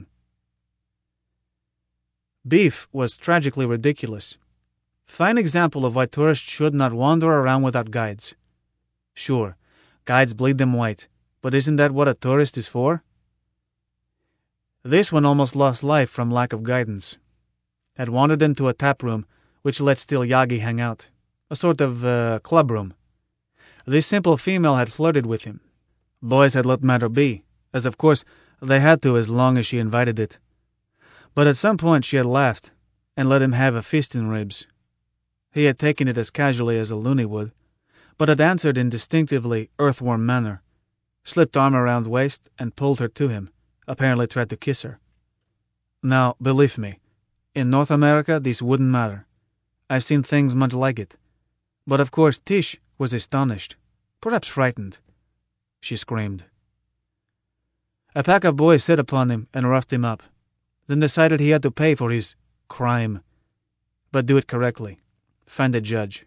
Beef was tragically ridiculous. Fine example of why tourists should not wander around without guides. Sure, guides bleed them white, but isn't that what a tourist is for? This one almost lost life from lack of guidance. Had wandered into a tap room which let Still Yagi hang out, a sort of club room. This simple female had flirted with him. Boys had let matter be, as of course they had to as long as she invited it. But at some point she had laughed and let him have a feast in ribs. He had taken it as casually as a loony would, but had answered in distinctively earthworm manner, slipped arm around waist and pulled her to him, apparently tried to kiss her. Now, believe me, in North America this wouldn't matter. I've seen things much like it. But of course Tish was astonished, perhaps frightened. She screamed. A pack of boys set upon him and roughed him up, then decided he had to pay for his crime, but do it correctly. Find a judge.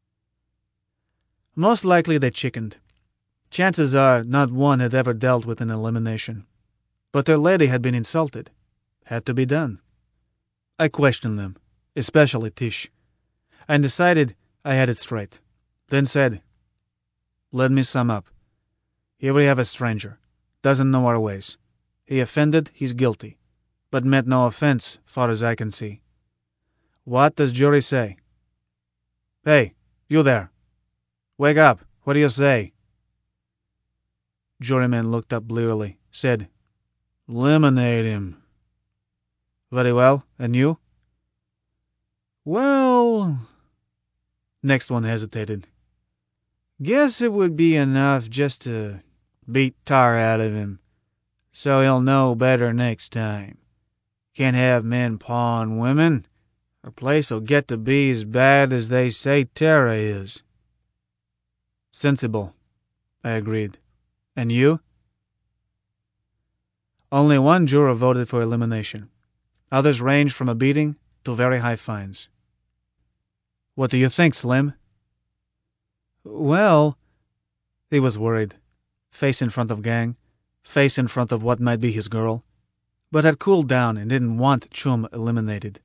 Most likely they chickened. Chances are not one had ever dealt with an elimination. But their lady had been insulted. Had to be done. I questioned them, especially Tish, and decided I had it straight. Then said, Let me sum up. Here we have a stranger. Doesn't know our ways. He offended, he's guilty. But meant no offense, far as I can see. What does jury say? Hey, you there. Wake up, What do you say? Juryman looked up blearily, said, "Eliminate him." "Very well. And you?" "Well..." Next one hesitated. "Guess it would be enough just to beat tar out of him, so he'll know better next time. Can't have men pawn women. Our place'll get to be as bad as they say Terra is." "Sensible," I agreed. "And you?" Only one juror voted for elimination. Others ranged from a beating to very high fines. "What do you think, Slim?" "Well..." He was worried. Face in front of gang, face in front of what might be his girl, but had cooled down and didn't want Chum eliminated.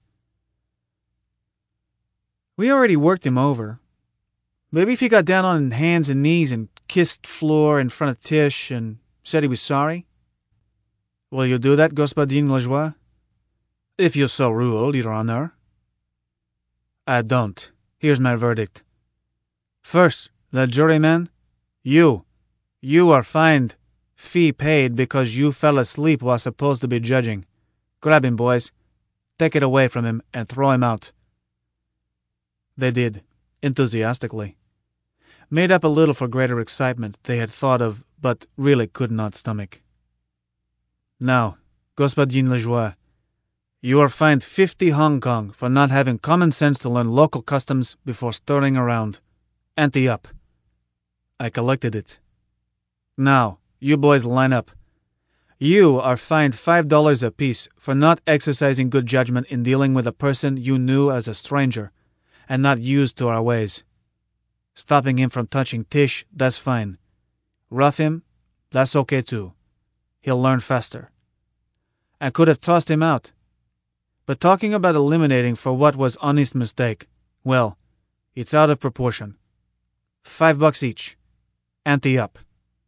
"We already worked him over. Maybe if he got down on hands and knees and kissed floor in front of Tish and said he was sorry." "Will you do that, Господин Lajoie?" "If you so rule, Your Honor." "I don't. Here's my verdict. First, the juryman, you are fined, fee paid because you fell asleep while supposed to be judging. Grab him, boys. Take it away from him and throw him out." They did, enthusiastically. Made up a little for greater excitement they had thought of but really could not stomach. "Now, Господин Lajoie, you are fined 50 Hong Kong for not having common sense to learn local customs before stirring around. Ante up." I collected it. "Now, you boys line up. You are fined $5 apiece for not exercising good judgment in dealing with a person you knew as a stranger and not used to our ways. Stopping him from touching Tish, that's fine. Rough him, that's okay too. He'll learn faster. I could have tossed him out. But talking about eliminating for what was honest mistake, well, it's out of proportion. $5 each. Ante up."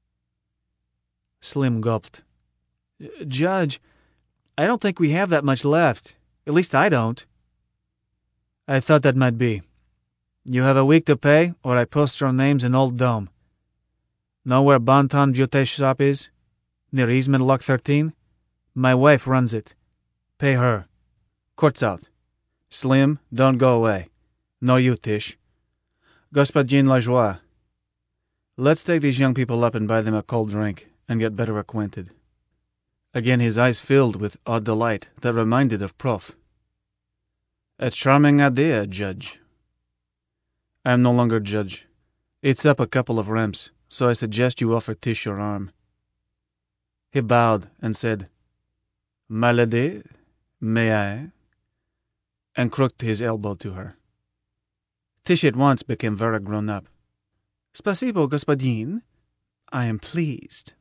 Slim gulped. "Judge, I don't think we have that much left. At least I don't." "I thought that might be. You have a week to pay, or I post your names in Old Dome. Know where Bonton Beauté shop is? Near Easement Lock 13? My wife runs it. Pay her. Court's out. Slim, don't go away. Nor you, Tish. Господин Lajoie. Let's take these young people up and buy them a cold drink and get better acquainted." Again his eyes filled with odd delight that reminded of Prof. "A charming idea, Judge." "I am no longer judge. It's up a couple of ramps, so I suggest you offer Tish your arm." He bowed and said, "My lady, may I?" and crooked his elbow to her. Tish at once became very grown up. "Spasibo, господин. I am pleased."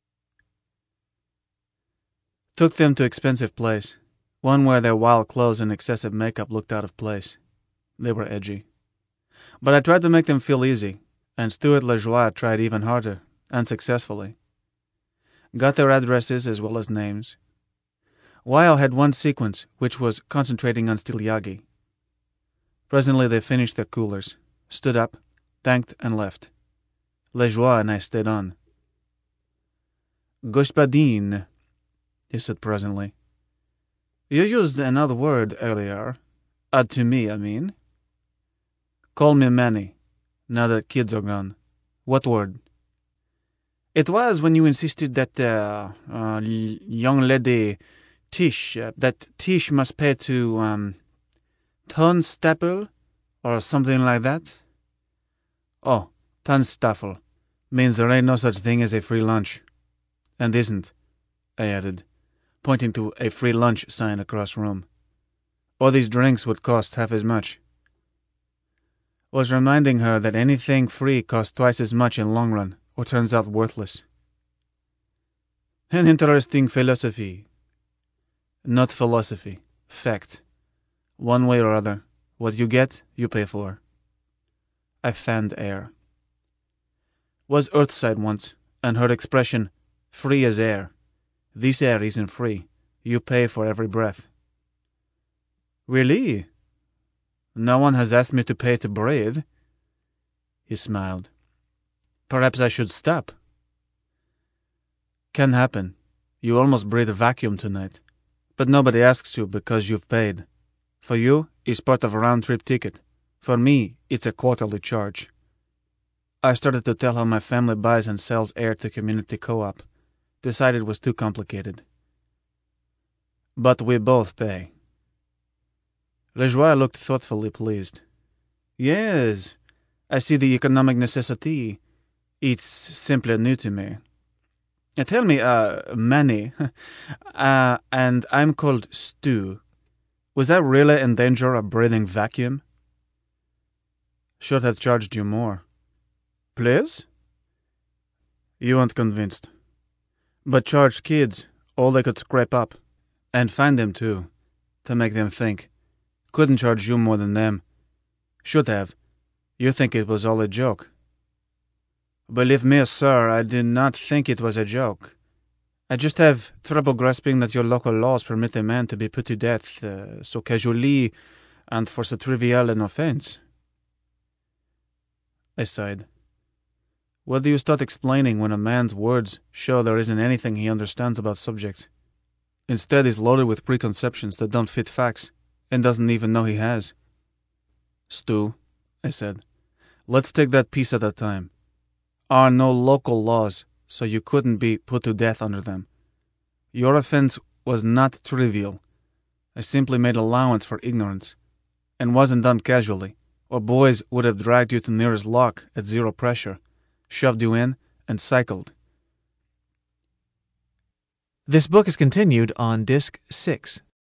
Took them to expensive place, one where their wild clothes and excessive makeup looked out of place. They were edgy. But I tried to make them feel easy, and Stuart Lajoie tried even harder, unsuccessfully. Got their addresses as well as names. Weil had one sequence, which was concentrating on Styliagi. Presently they finished their coolers, stood up, thanked, and left. Lajoie and I stayed on. "Господин," he said presently. "You used another word earlier. To me, I mean. Call me Manny, now that kids are gone. What word?" "It was when you insisted that young lady Tish, that Tish must pay to Tonstapel or something like that." "Oh, Tonstaffel means there ain't no such thing as a free lunch. And isn't," I added, pointing to a free lunch sign across room. "All these drinks would cost half as much." Was reminding her that anything free costs twice as much in long run, or turns out worthless. An interesting philosophy. Not philosophy. Fact. One way or other, what you get, you pay for. I fanned air. Was Earthside once, and heard expression, free as air. This air isn't free. You pay for every breath. Really? No one has asked me to pay to breathe. He smiled. Perhaps I should stop. Can happen. You almost breathe a vacuum tonight. But nobody asks you because you've paid. For you, it's part of a round-trip ticket. For me, it's a quarterly charge. I started to tell how my family buys and sells air to community co-op. Decided it was too complicated. But we both pay. Lejoie looked thoughtfully pleased. Yes, I see the economic necessity. It's simply new to me. Tell me, Manny, and I'm called Stu. Was I really in danger of breathing vacuum? Should have charged you more. Please? You weren't convinced. But charge kids all they could scrape up. And find them too, to make them think. Couldn't charge you more than them. Should have. You think it was all a joke. Believe me, sir, I did not think it was a joke. I just have trouble grasping that your local laws permit a man to be put to death so casually and for so trivial an offense. I sighed. What do you start explaining when a man's words show there isn't anything he understands about subject? Instead, he's loaded with preconceptions that don't fit facts and doesn't even know he has. Stu, I said, let's take that piece at a time. Are no local laws, so you couldn't be put to death under them. Your offense was not trivial. I simply made allowance for ignorance, and wasn't done casually, or boys would have dragged you to nearest lock at zero pressure, shoved you in, and cycled. This book is continued on Disc 6.